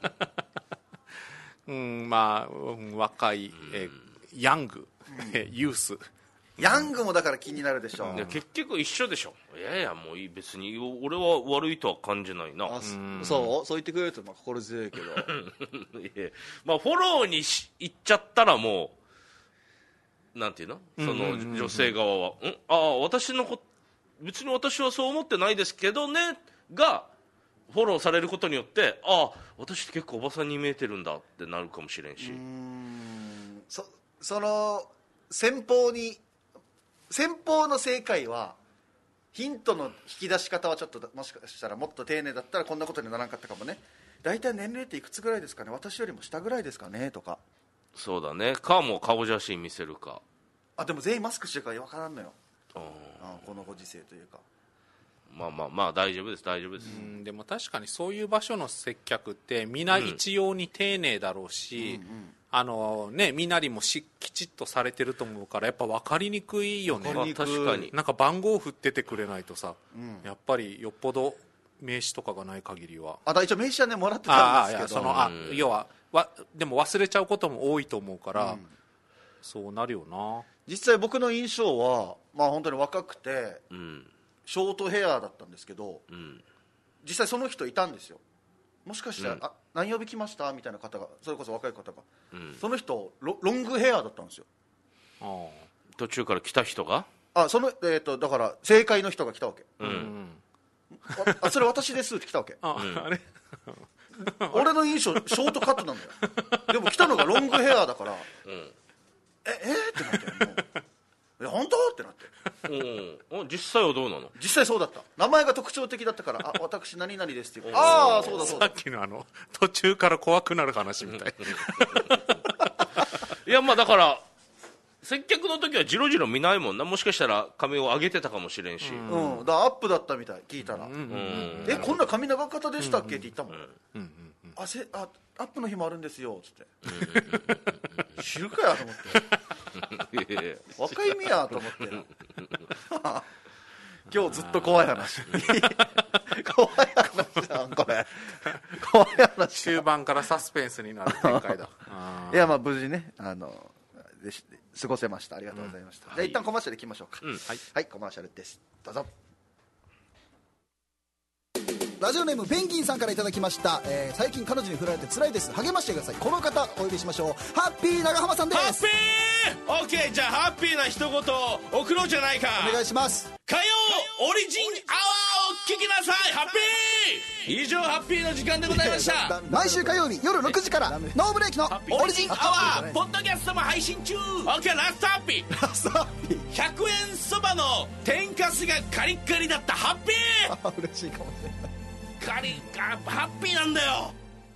うんまあ、うん、若い、えヤング、えユースヤングもだから気になるでしょ。 いや結局一緒でしょ。いやいやもういい別に俺は悪いとは感じないな。 あそうそう言ってくれるとまあ心強いけどいやまあフォローにし行っちゃったらもうなんていうのその女性側は、うん、ああ私のこ別に私はそう思ってないですけどねがフォローされることによってああ私って結構おばさんに見えてるんだってなるかもしれんし、 うーん そ, その先方に先方の正解はヒントの引き出し方はちょっともしかしたらもっと丁寧だったらこんなことにならなかったかもね。大体年齢っていくつぐらいですかね、私よりも下ぐらいですかねとか。 そうだねかもう顔写真見せるか。 あでも全員マスクしてるから分からんのよ。 ああこのご時世というか。 まあまあまあ大丈夫です大丈夫です、 うん、でも確かにそういう場所の接客って皆一様に丁寧だろうし、うんうんうんあのね、みなりもしきちっとされてると思うからやっぱ分かりにくいよね。 まあ、確かになんか番号振っててくれないとさ、うん、やっぱりよっぽど名刺とかがない限りは。 あだ一応名刺はねもらってたんですけど、 あそのあ、うん、要はわでも忘れちゃうことも多いと思うから、うん、そうなるよな。 実際僕の印象はまあ本当に若くて、うん、ショートヘアだったんですけど、うん、実際その人いたんですよ。もしかしたら、うん、あ何曜日来ましたみたいな方がそれこそ若い方が、うん、その人 ロ, ロングヘアだったんですよ。 あ途中から来た人があその、えー、とだから正解の人が来たわけ、うんうん、あそれ私ですって来たわけあ、うん、あれ俺の印象ショートカットなんだよでも来たのがロングヘアだから、うん、ええー、ってなってもうえ本当ってなってうん実際はどうなの。 実際そうだった。名前が特徴的だったからあ私何々ですって言うああそうだそうださっきのあの途中から怖くなる話みたいいやまあだから接客の時はジロジロ見ないもんな。もしかしたら髪を上げてたかもしれんし、 うん、うん、だからアップだったみたい聞いたら、うんうんうん、えこんな髪長方でしたっけって言ったもん、うんうんうん、あせあアップの日もあるんですよつって、うん、知るかやと思って若いみやと思って今日ずっと怖い話怖い話だこれ怖い話終盤からサスペンスになる展開だいやまあ無事ねあのでし過ごせました。ありがとうございました、うん、じゃあ一旦コマーシャルいきましょうか、うん、はい、はい、コマーシャルですどうぞ。ラジオネームペンギンさんからいただきました、えー、最近彼女に振られて辛いです励ましてください。この方お呼びしましょう。ハッピー長浜さんです。 ハッピーオッケーじゃあハッピーな一言を送ろうじゃないか。 お願いします。 火曜オリジンアワーを聞きなさい。ハッピー以上ハッピーの時間でございました毎週火曜日夜ろくじからノーブレーキのオリジンアワーポッドキャストも配信中。オッケーラストハッピーラストハッピーひゃくえんそばの天かすがカリッカリだったハッピーあ嬉しいかもしれないカリッハッピーなんだよ。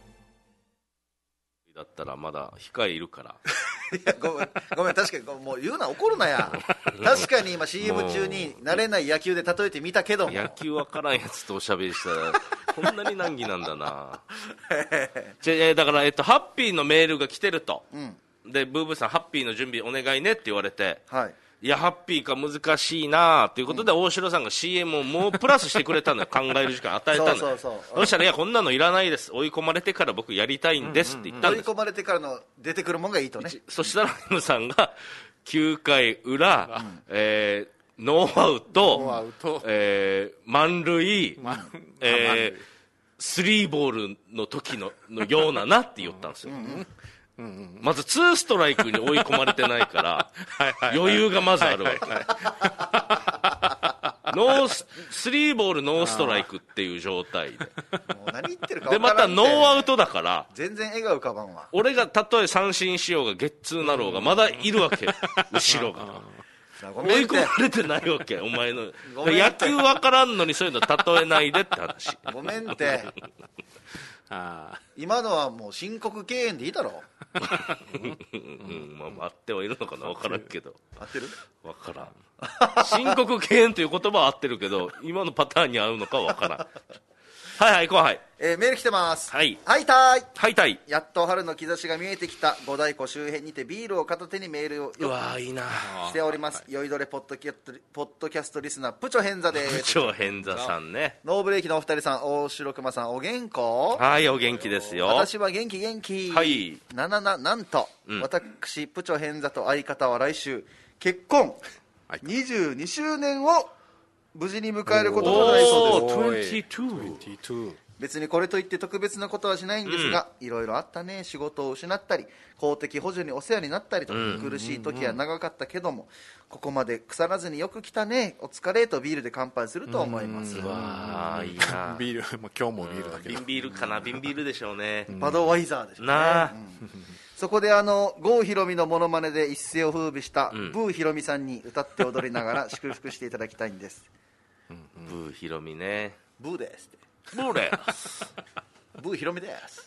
だったらまだ控えいるからいやごめんごめん確かにもう言うな怒るなや確かに今 シーエム 中に慣れない野球で例えてみたけども野球わからんやつとおしゃべりしたらこんなに難儀なんだなじゃだから、えっと、ハッピーのメールが来てると、うん、でブーブーさんハッピーの準備お願いねって言われて、はい、 いやハッピーか難しいなということで、うん、大城さんが シーエム をもうプラスしてくれたのよ考える時間与えたのよ。そうそうそう、そしたらいやこんなのいらないです、追い込まれてから僕やりたいんですって言ったんです、 追い込まれてからの出てくるもんがいいとね。 そしたら エム さんがきゅうかい裏、うん、えー、ノーアウト、ノーアウト、えー、満塁、えー、スリーボールの時 の, のようななって言ったんですよ、うんうんうんうん、まずツーストライクに追い込まれてないから余裕がまずあるわけ、ノーススリーボールノーストライクっていう状態でもう何言ってるかでまたノーアウトだから全然笑顔浮かばんわ。 俺がたとえ三振しようがゲッツーなろうがまだいるわけ後ろが追い込まれてないわけお前の野球わからんのにそういうの例えないでって話。 ごめんってあ今のはもう申告敬遠でいいだろうん、まあ、合ってはいるのかな分からんけど。 合ってる分からん申告敬遠という言葉は合ってるけど今のパターンに合うのか分からんはいはい、後輩、 えー、メール来てます。 はいはいたいはいたい。 やっと春の兆しが見えてきた五大湖周辺にてビールを片手にメールをうわいいなしております。酔いどれポッドキャストポッドキャストリスナープチョヘンザです。 プチョヘンザさんね。 ノーブレーキのお二人さん、大城熊さん、お元気？ はいお元気ですよ。 私は元気元気。 はいななななんと、うん、私プチョヘンザと相方は来週結婚にじゅうにしゅうねんを無事に迎えることとなりそうです。 にじゅうに別にこれといって特別なことはしないんですが、いろいろあったね。仕事を失ったり公的補助にお世話になったりと、うん、苦しい時は長かったけども、ここまで腐らずによく来たね、お疲れとビールで乾杯すると思います。 うわいいなビールもう今日もビールだけど瓶ビールかな。瓶ビールでしょうね。 バドワイザーでしょうね。なあ、うん、そこであの郷ひろみのモノマネで一世を風靡した、うん、ブーひろみさんに歌って踊りながら祝福していただきたいんです。 うん、ブーひろみね。 ブーですってブーですブーひろみです。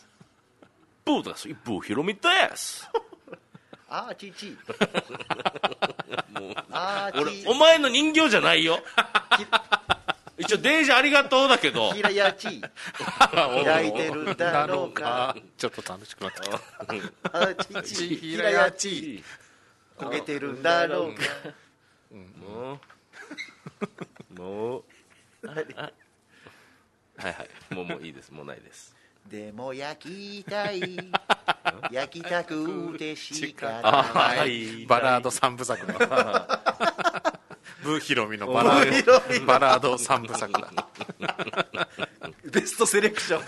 ブーです。ブーひろみですあーちーちーもうあーちー、俺お前の人形じゃないよ一応デージありがとうだけどひらやちー焼いてるだろうかちょっと楽しくなってきたあーちーちーひらやちー焦げてるんだろうかもうもうはいはいもうもういいです。もうないです。 でも焼きたい焼きたくてしかない、 バラード三部作のブーヒロミのバラードバラード三部作だベストセレクション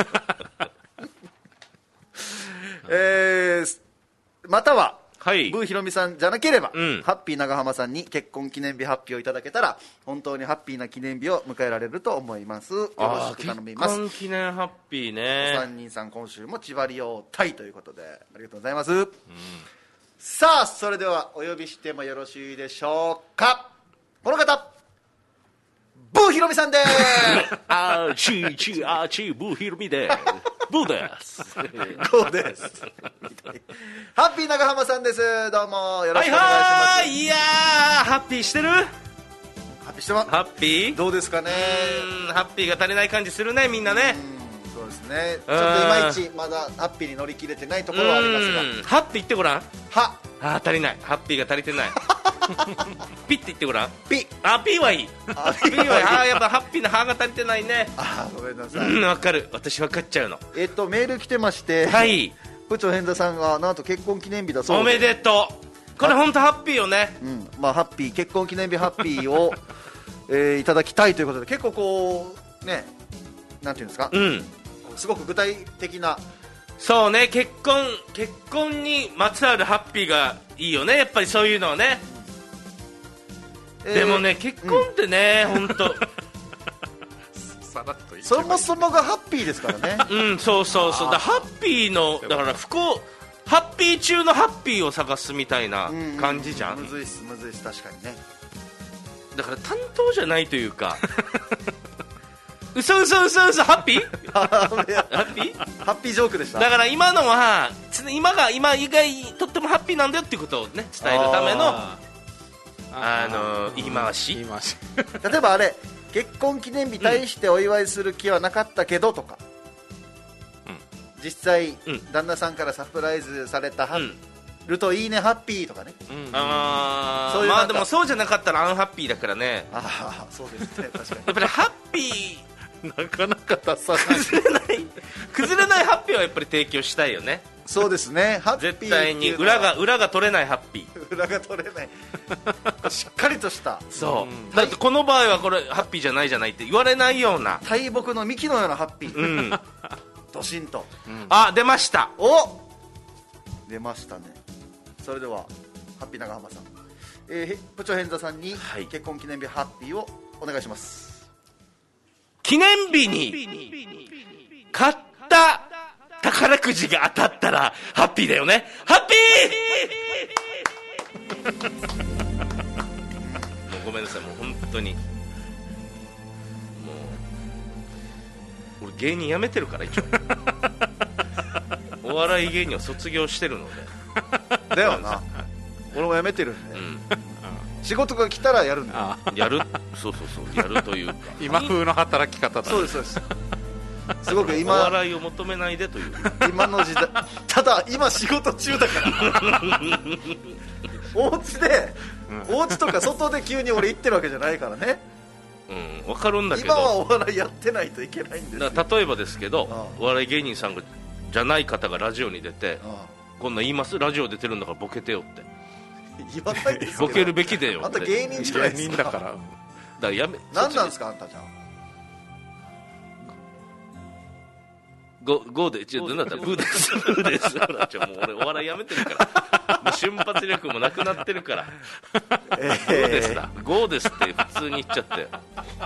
えー、またははい、ブーひろみさんじゃなければ、うん、ハッピー長浜さんに結婚記念日発表いただけたら本当にハッピーな記念日を迎えられると思います。よろしく頼みます。 結婚記念ハッピーね。 お三人さん今週も千葉利用タイということでありがとうございます、うん、さあそれではお呼びしてもよろしいでしょうか。この方ブーひろみさんですあーちーちーあーちーブーひろみですブーですゴーですハッピー長浜さんです。どうもよろしくお願いします。はいはい、いやーハッピーしてる。 ハッピーしてます。 ハッピーどうですかね。 うんハッピーが足りない感じするねみんなね。 うんそうですね。ちょっといまいちまだハッピーに乗り切れてないところはありますが、 ハッピー言ってごらん。 はあ足りない。ハッピーが足りてないピって言ってごらん。 ピあピーはいいあピーはいいあやっぱハッピーな歯が足りてないね。 あごめんなさい。 うん分かる。私分かっちゃうの。 えっとメール来てましてはいプチョヘンザさんがなんと結婚記念日だそうで。 おめでとう。これ本当ハッピーよね。 うんまあハッピー結婚記念日ハッピーを、えー、いただきたいということで結構こうねなんていうんですか、うん、すごく具体的な。 そうね結婚結婚にまつわるハッピーがいいよねやっぱりそういうのはね、えー、でもね結婚ってね、うん、本当そもそもがハッピーですからねうんそうそうそうだハッピーのだから不幸ハッピー中のハッピーを探すみたいな感じじゃん、うんうん、 むずいっすむずいっす確かにね。 だから担当じゃないというか嘘嘘嘘嘘ハッピーハッピーハッピージョークでした。 だから今のは今が今以外とってもハッピーなんだよっていうことをね伝えるためのああの言い回し言い回し例えばあれ結婚記念日対してお祝いする気はなかったけどとか、うん、実際、うん、旦那さんからサプライズされた、うん、 るといいねハッピーとかね、 うんあそういうなんかまあでもそうじゃなかったらアンハッピーだからね。 ああそうですね確かにやっぱりハッピーなかなか出さない崩れない崩れないハッピーはやっぱり提供したいよね。 そうですねハッピーって絶対にいうのは裏が裏が取れないハッピー。 裏が取れないしっかりとしたそう、 うんだってこの場合はこれハッピーじゃないじゃないって言われないような。 大木の幹のようなハッピー、 うんドシンとあ出ました。 お出ましたね。それではハッピー長浜さん、えー、へ部長変座さんにはい結婚記念日ハッピーをお願いします。 記念日に買った宝くじが当たったらハッピーだよね。ハッピーもうごめんなさい、もう本当にもう俺芸人辞めてるから一応お笑い芸人を卒業してるので、 だよな俺も辞めてるんで、 うん仕事が来たらやるんだ。 あやるそうそうそうやるというか今風の働き方だ。 そうですそうですすごくお今笑いを求めないでという今の時代ただ今仕事中だからお家で、うん、お家とか外で急に俺行ってるわけじゃないからね。 うん分かるんだけど今はお笑いやってないといけないんですよ。 だから例えばですけど、 ああお笑い芸人さんがじゃない方がラジオに出て、 ああこんなん言います、ラジオ出てるんだからボケてよって言わないですけどボケるべきだよあんたって芸人じゃない芸ですか。 人だから。 だからやめ何なんですかあんたじゃん。 ゴゴーでちょっとなんだったらブーですブーですほらちょもう俺お笑いやめてるからもう瞬発力もなくなってるからえゴーですだゴーですって普通に言っちゃったよ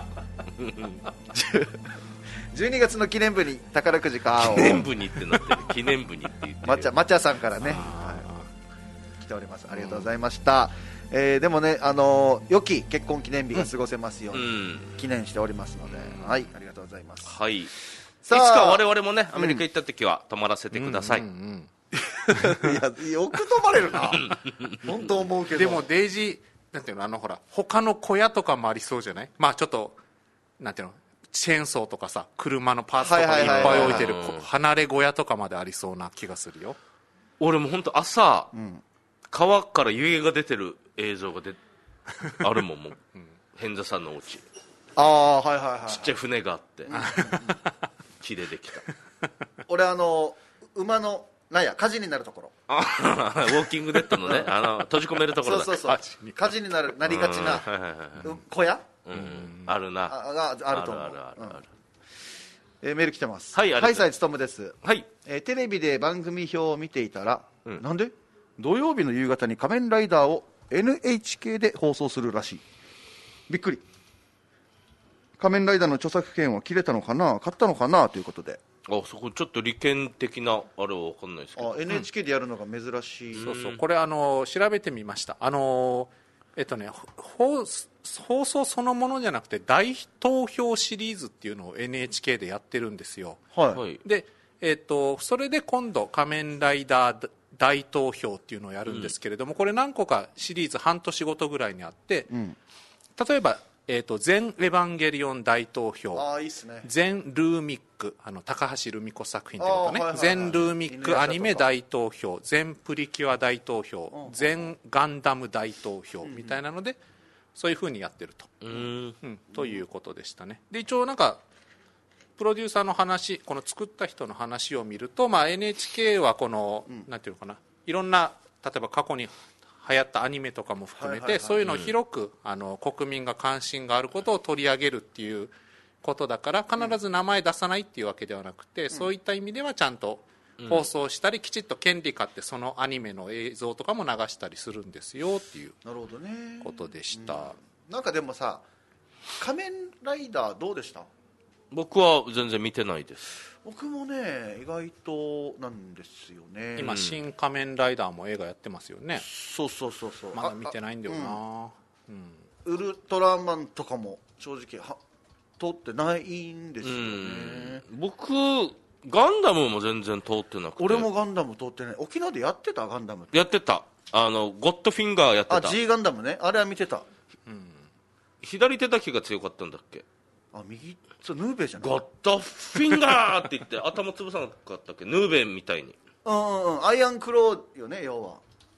じゅうにがつの記念日に宝くじ買おう。 記念日にってなってる記念日にって言ってるまちゃまちゃさんからね、はい、来ております。ありがとうございました。えー、でもね、あのー、良き結婚記念日が過ごせますように、 うん、 記念しておりますので、はい、ありがとうございます。 はい、いつさあか我々もねアメリカ行った時は泊まらせてください、 うんうんうんいやよく泊まれるな本当思うけど。 でもデイジーなんていうの、あのほら他の小屋とかもありそうじゃない。まあちょっとなんていうの、チェーンソーとかさ車のパーツとかいっぱい置いてるはいはいはいはい離れ小屋とかまでありそうな気がするよ。 俺も本当朝、 うん、 川から湯気が出てる映像がであるもんもう、うん、変座さんのお家ああはいはいはい、 ちっちゃい船があって木でできた俺あの馬のなんや火事になるところあウォーキングデッドのねあの閉じ込めるところだそうそうそう火事になるなりがちなはいはいはいはい小屋うんあるなあがあると思う。 あるあるあるある、 うんえーメール来てます。 はいありがとうございますはい、さいつとむです。 はいえーテレビで番組表を見ていたら、 うんなんで土曜日の夕方に仮面ライダーを エヌエイチケー で放送するらしい。びっくり。仮面ライダーの著作権は切れたのかな買ったのかなということで、 あそこちょっと利権的なあれは分かんないですけどあ エヌエイチケー でやるのが珍しい、 そうそう、これあの調べてみました。あのえっとね放放送そのものじゃなくて大投票シリーズっていうのを エヌエイチケー でやってるんですよ。 はい、 はいで、えっとそれで今度仮面ライダー大投票っていうのをやるんですけれども、これ何個かシリーズ半年ごとぐらいにあって、 うん、 例えば、えっと全エヴァンゲリオン大投票、 ああいいっすね。 全ルーミック、あの高橋留美子作品ってことね、 あーはいはいはい全ルーミックアニメ大投票、全プリキュア大投票、全ガンダム大投票みたいなので、そういうふうにやってると、 うーんうん、ということでしたね。で一応なんかプロデューサーの話、この作った人の話を見ると、まあ、エヌエイチケー はこの、うん、なんていうのかな、いろんな例えば過去に流行ったアニメとかも含めて、はいはいはい、そういうのを広く、うん、あの国民が関心があることを取り上げるっていうことだから、必ず名前出さないっていうわけではなくて、うん、そういった意味ではちゃんと放送したり、うん、きちっと権利買ってそのアニメの映像とかも流したりするんですよっていうことでした。 うん、なんかでもさ、仮面ライダーどうでした？ 僕は全然見てないです。 僕もね意外となんですよね。 今、新仮面ライダーも映画やってますよね。 そうそうそうそう、 まだ見てないんだよな、 うん、ウルトラマンとかも正直は通ってないんですよね。 僕ガンダムも全然通ってなくて。 俺もガンダム通ってない。沖縄でやってたガンダムって。 やってた、あのゴッドフィンガーやってた。 あ G ガンダムね、あれは見てた、 うん、左手だけが強かったんだっけ。 あ右そうヌーベじゃない。 ゴッドフィンガーって言って頭潰さなかったっけ、ヌーベみたいに。 うんうんうん、アイアンクローよね要は。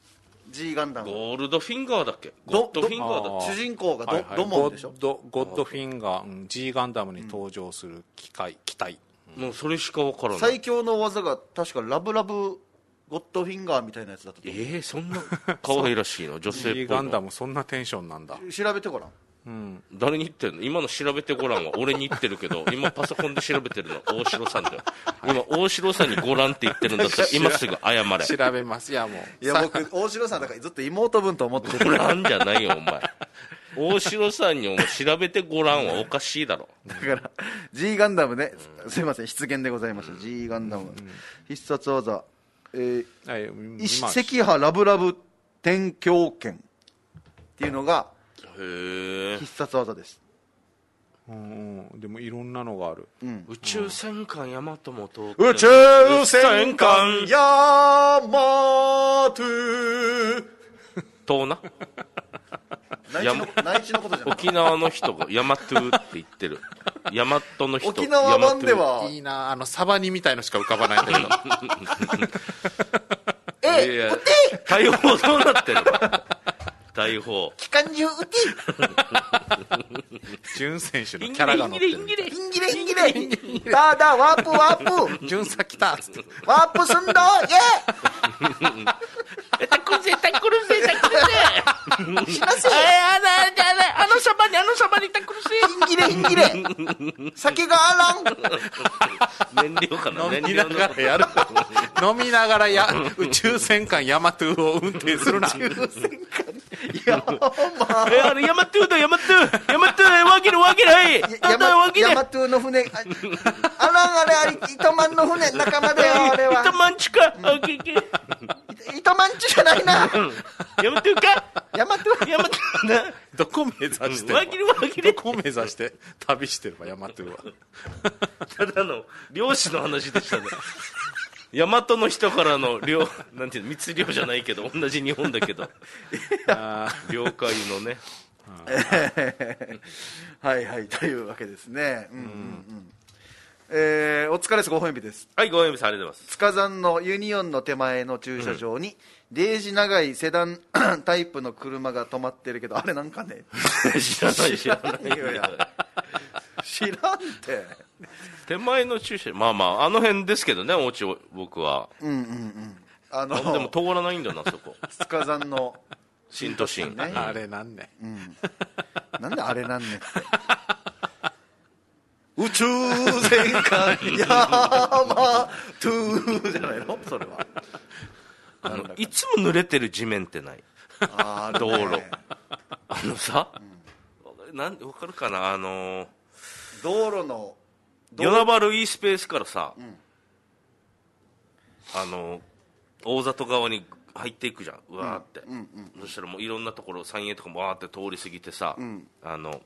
G ガンダム。 ゴールドフィンガーだっけ、 どゴッドフィンガーだっあー主人公がド,、 はいはいドモンでしょ。 ゴッドゴッドフィンガー、うん、G ガンダムに登場する機械機体、 け。もうそれしか分からない。 最強の技が確かラブラブゴッドフィンガーみたいなやつだったとえ思う。 ー、そんな可愛らしいの女性っぽ G いの。 ガンダムそんなテンションなんだ。 調べてごらん。 誰に言ってるの？今の調べてごらんは俺に言ってるけど、今パソコンで調べてるの大城さんだよ。今大城さんにごらんって言ってるんだったら今すぐ謝れ。 調べます。いやもういや僕大城さんだからずっと妹分と思ってる。 ごらんじゃないよお前。大城さんにお前調べてごらんはおかしいだろ。 だから G ガンダムね、すいません失言でございました。 G ガンダム必殺技、えーはい石今石波ラブラブ天狂剣っていうのがへえ。 必殺技です。 うんうん、でもいろんなのがある。 宇宙戦艦ヤマトも通って宇宙戦艦ヤマトとな。 内地の内地のことじゃない。 沖縄の人がヤマトゥって言ってる。ヤマトの人。 沖縄版では、 いいな、あのサバニみたいのしか浮かばないんだけどえいやいや大砲どうなってるの？大砲。 機関銃撃て潤選手のキャラが乗ってる。 ヒンギレヒンギレだだワープワープ潤さ来たっつって。 ワープすんどイえタクルゼタクルゼタクルゼエーしなせあああのそばにあのそばにタクルゼヒンギレヒンギレ酒があらん燃料かな。 飲みながらやる飲みながらや宇宙戦艦ヤマトゥを運転するな。 宇宙戦艦ヤマえあれヤマトゥだヤマトゥヤマトゥわけるわけないヤマヤマトゥの船ああらんあれあれ糸満の船仲間だよあれは糸満地かオッケーオッケー糸満地じゃないなヤマトゥかヤマトゥヤマトゥなどこ目指してるわけるわけるどこ目指して旅してるわヤマトゥは。 ただの漁師の話でしたね。大和の人からの領なんていうの密漁じゃないけど同じ日本だけど領海のねはいはいというわけですね。うんうんうんえーお疲れです。ご本日です。 はいごめんなさいありがとうござい塚山のユニオンの手前の駐車場に、デージ長いセダンタイプの車が止まってるけどあれなんかねます知らない知らないよや知らんて手前の駐車場まあまああの辺ですけどねお家僕はうんうんうんあのでも通らないんだよなそこ塚山の新都心ねあれなんね、 うんなんであれなんねんって宇宙戦艦ヤマトゥじゃないのそれはあのいつも濡れてる地面ってないあー道路あるねあのさ、うん、なんでわかるかなあの道路の与那原 E スペースからさ、うん、あの大里側に入っていくじゃんうわーって、うんうんうん、そしたらもういろんなところ三栄とかもわーって通り過ぎてさ、うん、あの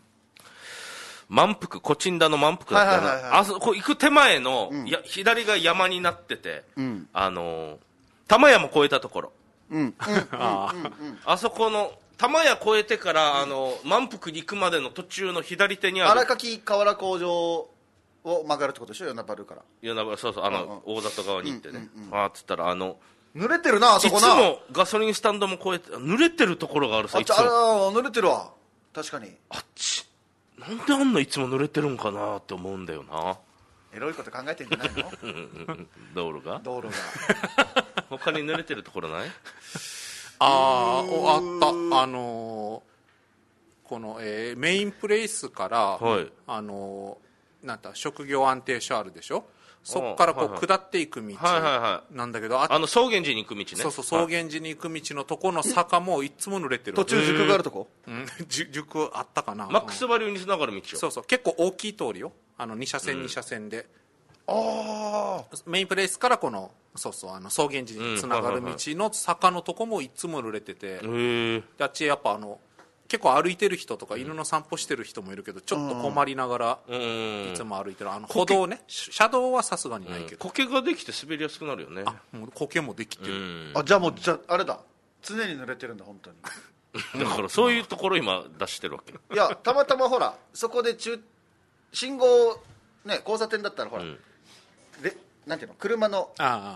満腹コチンダの満腹だったら、はいはいはいはい、あそこ行く手前の、うん、や左が山になってて、うん、あの玉山越えたところ、うんうん、あ, あそこの玉屋越えてから、うん、あの満腹に行くまでの途中の左手にある荒垣河原工場を曲がるってことでしょ与那原から与那原そうそうあの、うんうん、大里側に行ってね、うんうんうん、あっつったらあの濡れてるなあそこな。 いつもガソリンスタンドも越えて濡れてるところがあるさ。 あっちあら濡れてるわ確かに。 あっちなんであんないつも濡れてるんかなって思うんだよな。 エロいこと考えてんじゃないの道路が道路が他に濡れてるところないあーあったあのー、この、えー、メインプレイスから、はい、あのー、なんだ職業安定所あるでしょそこからこう、はいはい、下っていく道なんだけど、はいはいはい、あ, あの草原寺に行く道ね。 そうそう草原寺に行く道のとこの坂もいつも濡れてる。 途中塾があるとこ、 うん、塾あったかな。 マックスバリューにつながる道よ。 そうそう結構大きい通りよあのに車線に車線で、 うん、あメインプレイスからこのそうそうあの草原寺につながる道の坂のとこもいつも濡れてて、うん、であっちやっぱあの結構歩いてる人とか犬の散歩してる人もいるけどちょっと困りながらいつも歩いてるあの歩道ね車道はさすがにないけど、 うん、苔ができて滑りやすくなるよね。 あもう苔もできてる、 あじゃあもうじゃああれだ常に濡れてるんだ本当にだからそういうところ今出してるわけいやたまたまほらそこで中信号ね交差点だったらほら、うん、でなんていうの車のあ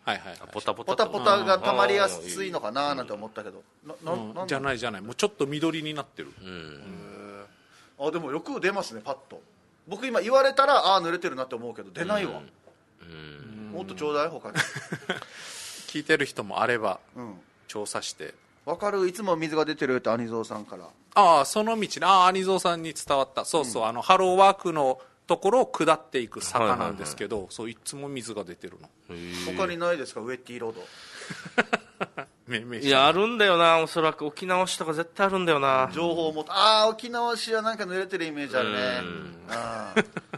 はいはいはいポタポタポタポタが溜まりやすいのかななんて思ったけど、ななうんなんじゃないじゃない、もうちょっと緑になってる、 あでもよく出ますねパッと。僕今言われたらああ濡れてるなって思うけど出ないわ、もっとちょうだい他に聞いてる人もあればうん調査して、 わかる、いつも水が出てるって兄蔵さんから。 ああその道ね、ああ兄蔵さんに伝わった、そうそう、あのハローワークのところを下っていく坂なんですけど、そういつも水が出てるの。 他にないですか、ウェッティロード。 命名していやあるんだよな、おそらく沖縄市とか絶対あるんだよな。 情報をもと、ああ沖縄市はなんか濡れてるイメージあるね。あ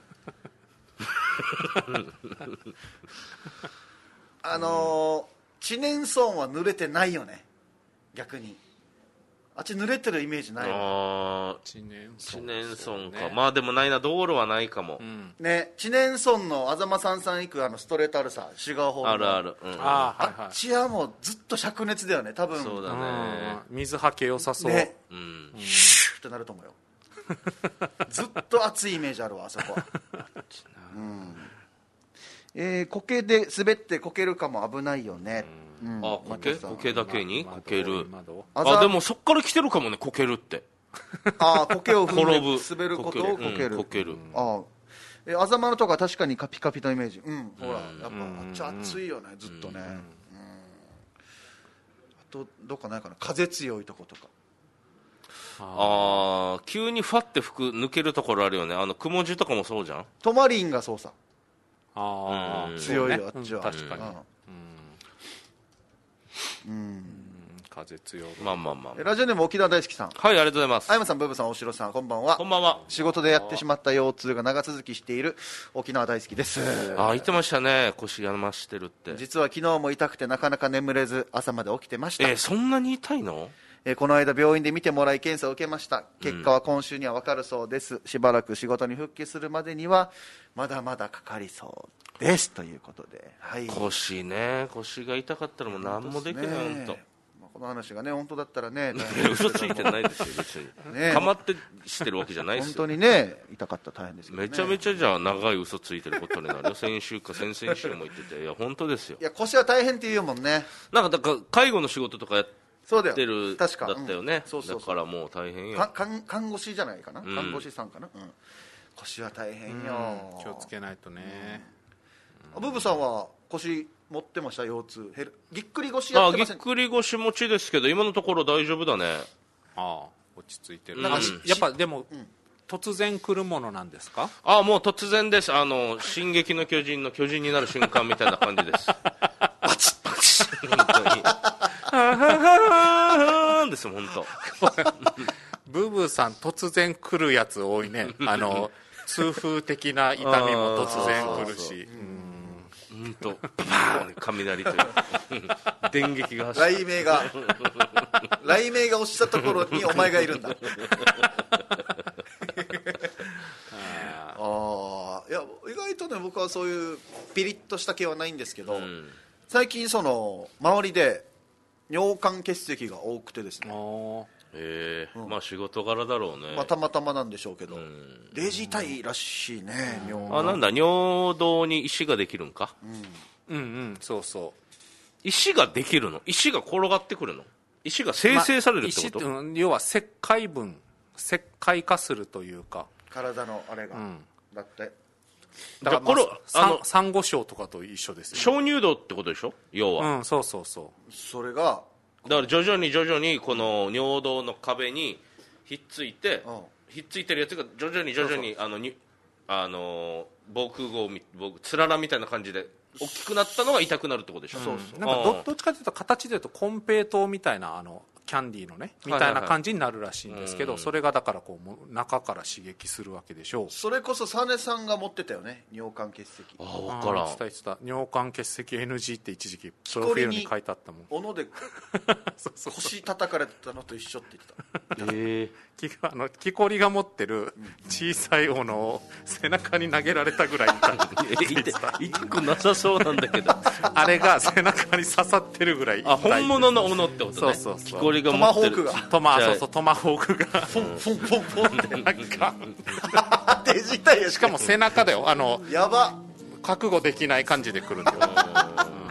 ーあのー、知念村は濡れてないよね、逆に。あっち濡れてるイメージないわあ知念村知念村か、 ねまあでもないな、道路はないかも、 うんね。知念村のあざまさんさん行くあのストレートあるさ、滋賀方面あるある、うん、 ああはいはいあっちはもうずっと灼熱だよね多分。 そうだね、 うん水はけ良さそう、 ね、 うん、 シューってなると思うよずっと暑いイメージあるわあそこは、うんえー、苔で滑ってこけるかも危ないよね、うんあ苔苔だけにまこける、 窓あざあでもそっから来てるかもね、こけるってあー苔を踏ん転ぶで滑ることをこける、 うんこける、 あーえあざまのとか確かにカピカピのイメージ、うんほらうんやっぱあっち暑いよねずっとね、うんあとどっかないかな、風強いとことか。 ああ急にファって吹く抜けるところあるよね、あの雲地とかもそうじゃん。 トマリンがそうさああ、 うん強いよ、 そうねあっちは、 うん確かに、 うんうん風強い、 まあまあまあえラジオネーム沖縄大好きさん、 はい、ありがとうございます。 あやまさん、ブーブさん、大城さん、こんばんは。 こんばんは。 仕事でやってしまった腰痛が長続きしている沖縄大好きです。 ああ言ってましたね、腰やましてるって。 実は昨日も痛くてなかなか眠れず朝まで起きてました。 えーそんなに痛いの？ えーこの間病院で見てもらい検査を受けました。結果は今週には分かるそうです。しばらく仕事に復帰するまでにはまだまだかかりそうですということで、はい、 腰ね、腰が痛かったらもう何もできない、 ね本当。 まあこの話がね本当だったらね、 いや嘘ついてないですよ別に、 ねかまってしてるわけじゃないですよ。 本当にね痛かったら大変ですけどね。 めちゃめちゃじゃあ長い嘘ついてることになるよ。先週か先々週も言ってて、いや本当ですよ。 いや腰は大変って言うもんね。 なんかだから介護の仕事とかやそうだよってる確かだったよね、 うんそうそうそうだからもう大変よ。 か看看護師じゃないかな、 ん看護師さんかな、うん、腰は大変よ、 気をつけないとね、 あブーブさんは腰持ってました？腰痛減るぎっくり腰やあってません？ ぎっくり腰持ちですけど今のところ大丈夫だね。 ああ落ち着いてる、 うんあやっぱでも、突然来るものなんですか？ あもう突然です。あの進撃の巨人の巨人になる瞬間みたいな感じですバチッバチッ本当にははははです本当ブーブーさん突然来るやつ多いねあの痛風的な痛みも突然来るし、 本当バーン雷という電撃が走る。 雷鳴が雷鳴が落ちたところにお前がいるんだああいや意外とね僕はそういうピリッとした系はないんですけど、 うん最近その周りで尿管結石が多くてですね、 あえーまあ仕事柄だろうね、 まあ、たまたまなんでしょうけど、 んデジタイらしいね、尿あなんだ尿道に石ができるんか、 うんうんそうそう石ができるの？石が転がってくるの？石が生成されるってこと？ まあ石うん要は石灰分石灰化するというか、 体のあれが、 んだってだから、まじゃあこれあ、サあのンサンゴ礁とかと一緒ですよ、 鍾乳洞ってことでしょ要は、 うんそうそうそそれがだから徐々に徐々にこの尿道の壁にひっついて、 うんひっついてるやつが徐々に徐々にあのにあの防空壕み僕つららみたいな感じで大きくなったのが痛くなるってことでしょ、 そうそううなんかあーどどっちかというと形で言うとコンペイトーみたいなあのキャンディーのねみたいな感じになるらしいんですけど、 はいはいはいそれがだからこうもう中から刺激するわけでしょう。 それこそサネさんが持ってたよね尿管結石ああ分からんあー言ってた言ってた尿管結石 エヌジー って一時期プロフィールに書いてあったもん。 斧で腰叩かれたのと一緒って言ってたえきあの木こりが持ってる小さい斧を背中に投げられたぐらい痛いって言ってた痛くなさそうなんだけどあれが背中に刺さってるぐらい痛いあ本物の斧ってことね。 そうそうそう木こりが持ってるトマホークがトマじゃあそうそうトマホークがフォンフォンフォンフォンってなんかデジタイやしかも背中だよあのやば覚悟できない感じで来るんだよ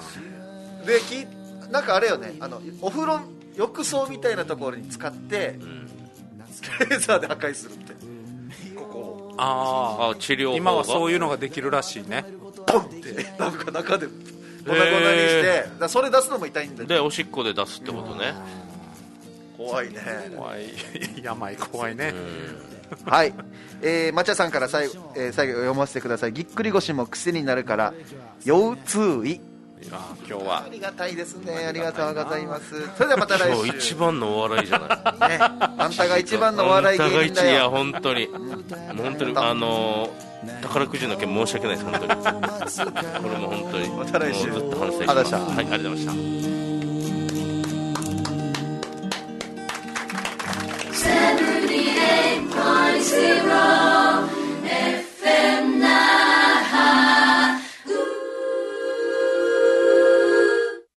できなんかあれよね、あのお風呂浴槽みたいなところに使って、うん、レーザーで破壊するって、ここをああ治療法今はそういうのができるらしいね。 ポンってなんか中で粉々にして、だそれ出すのも痛いんだでおしっこで出すってことね。 怖いね、 怖い病怖いね。 はい、えー、抹茶さんから最後、えー、最後読ませてください。ぎっくり腰も癖になるから腰痛医。 あ今日はありがたいですね、ありがとうございます。それではまた来週。 今日一番のお笑いじゃない、ね、 あんたが一番のお笑い芸人だよ。あんたが一、いや本当に、うん、本当にあのー、宝くじの件申し訳ないです本当にこれも本当にまた来週もうずっと反省します。はい、ありがとうございました。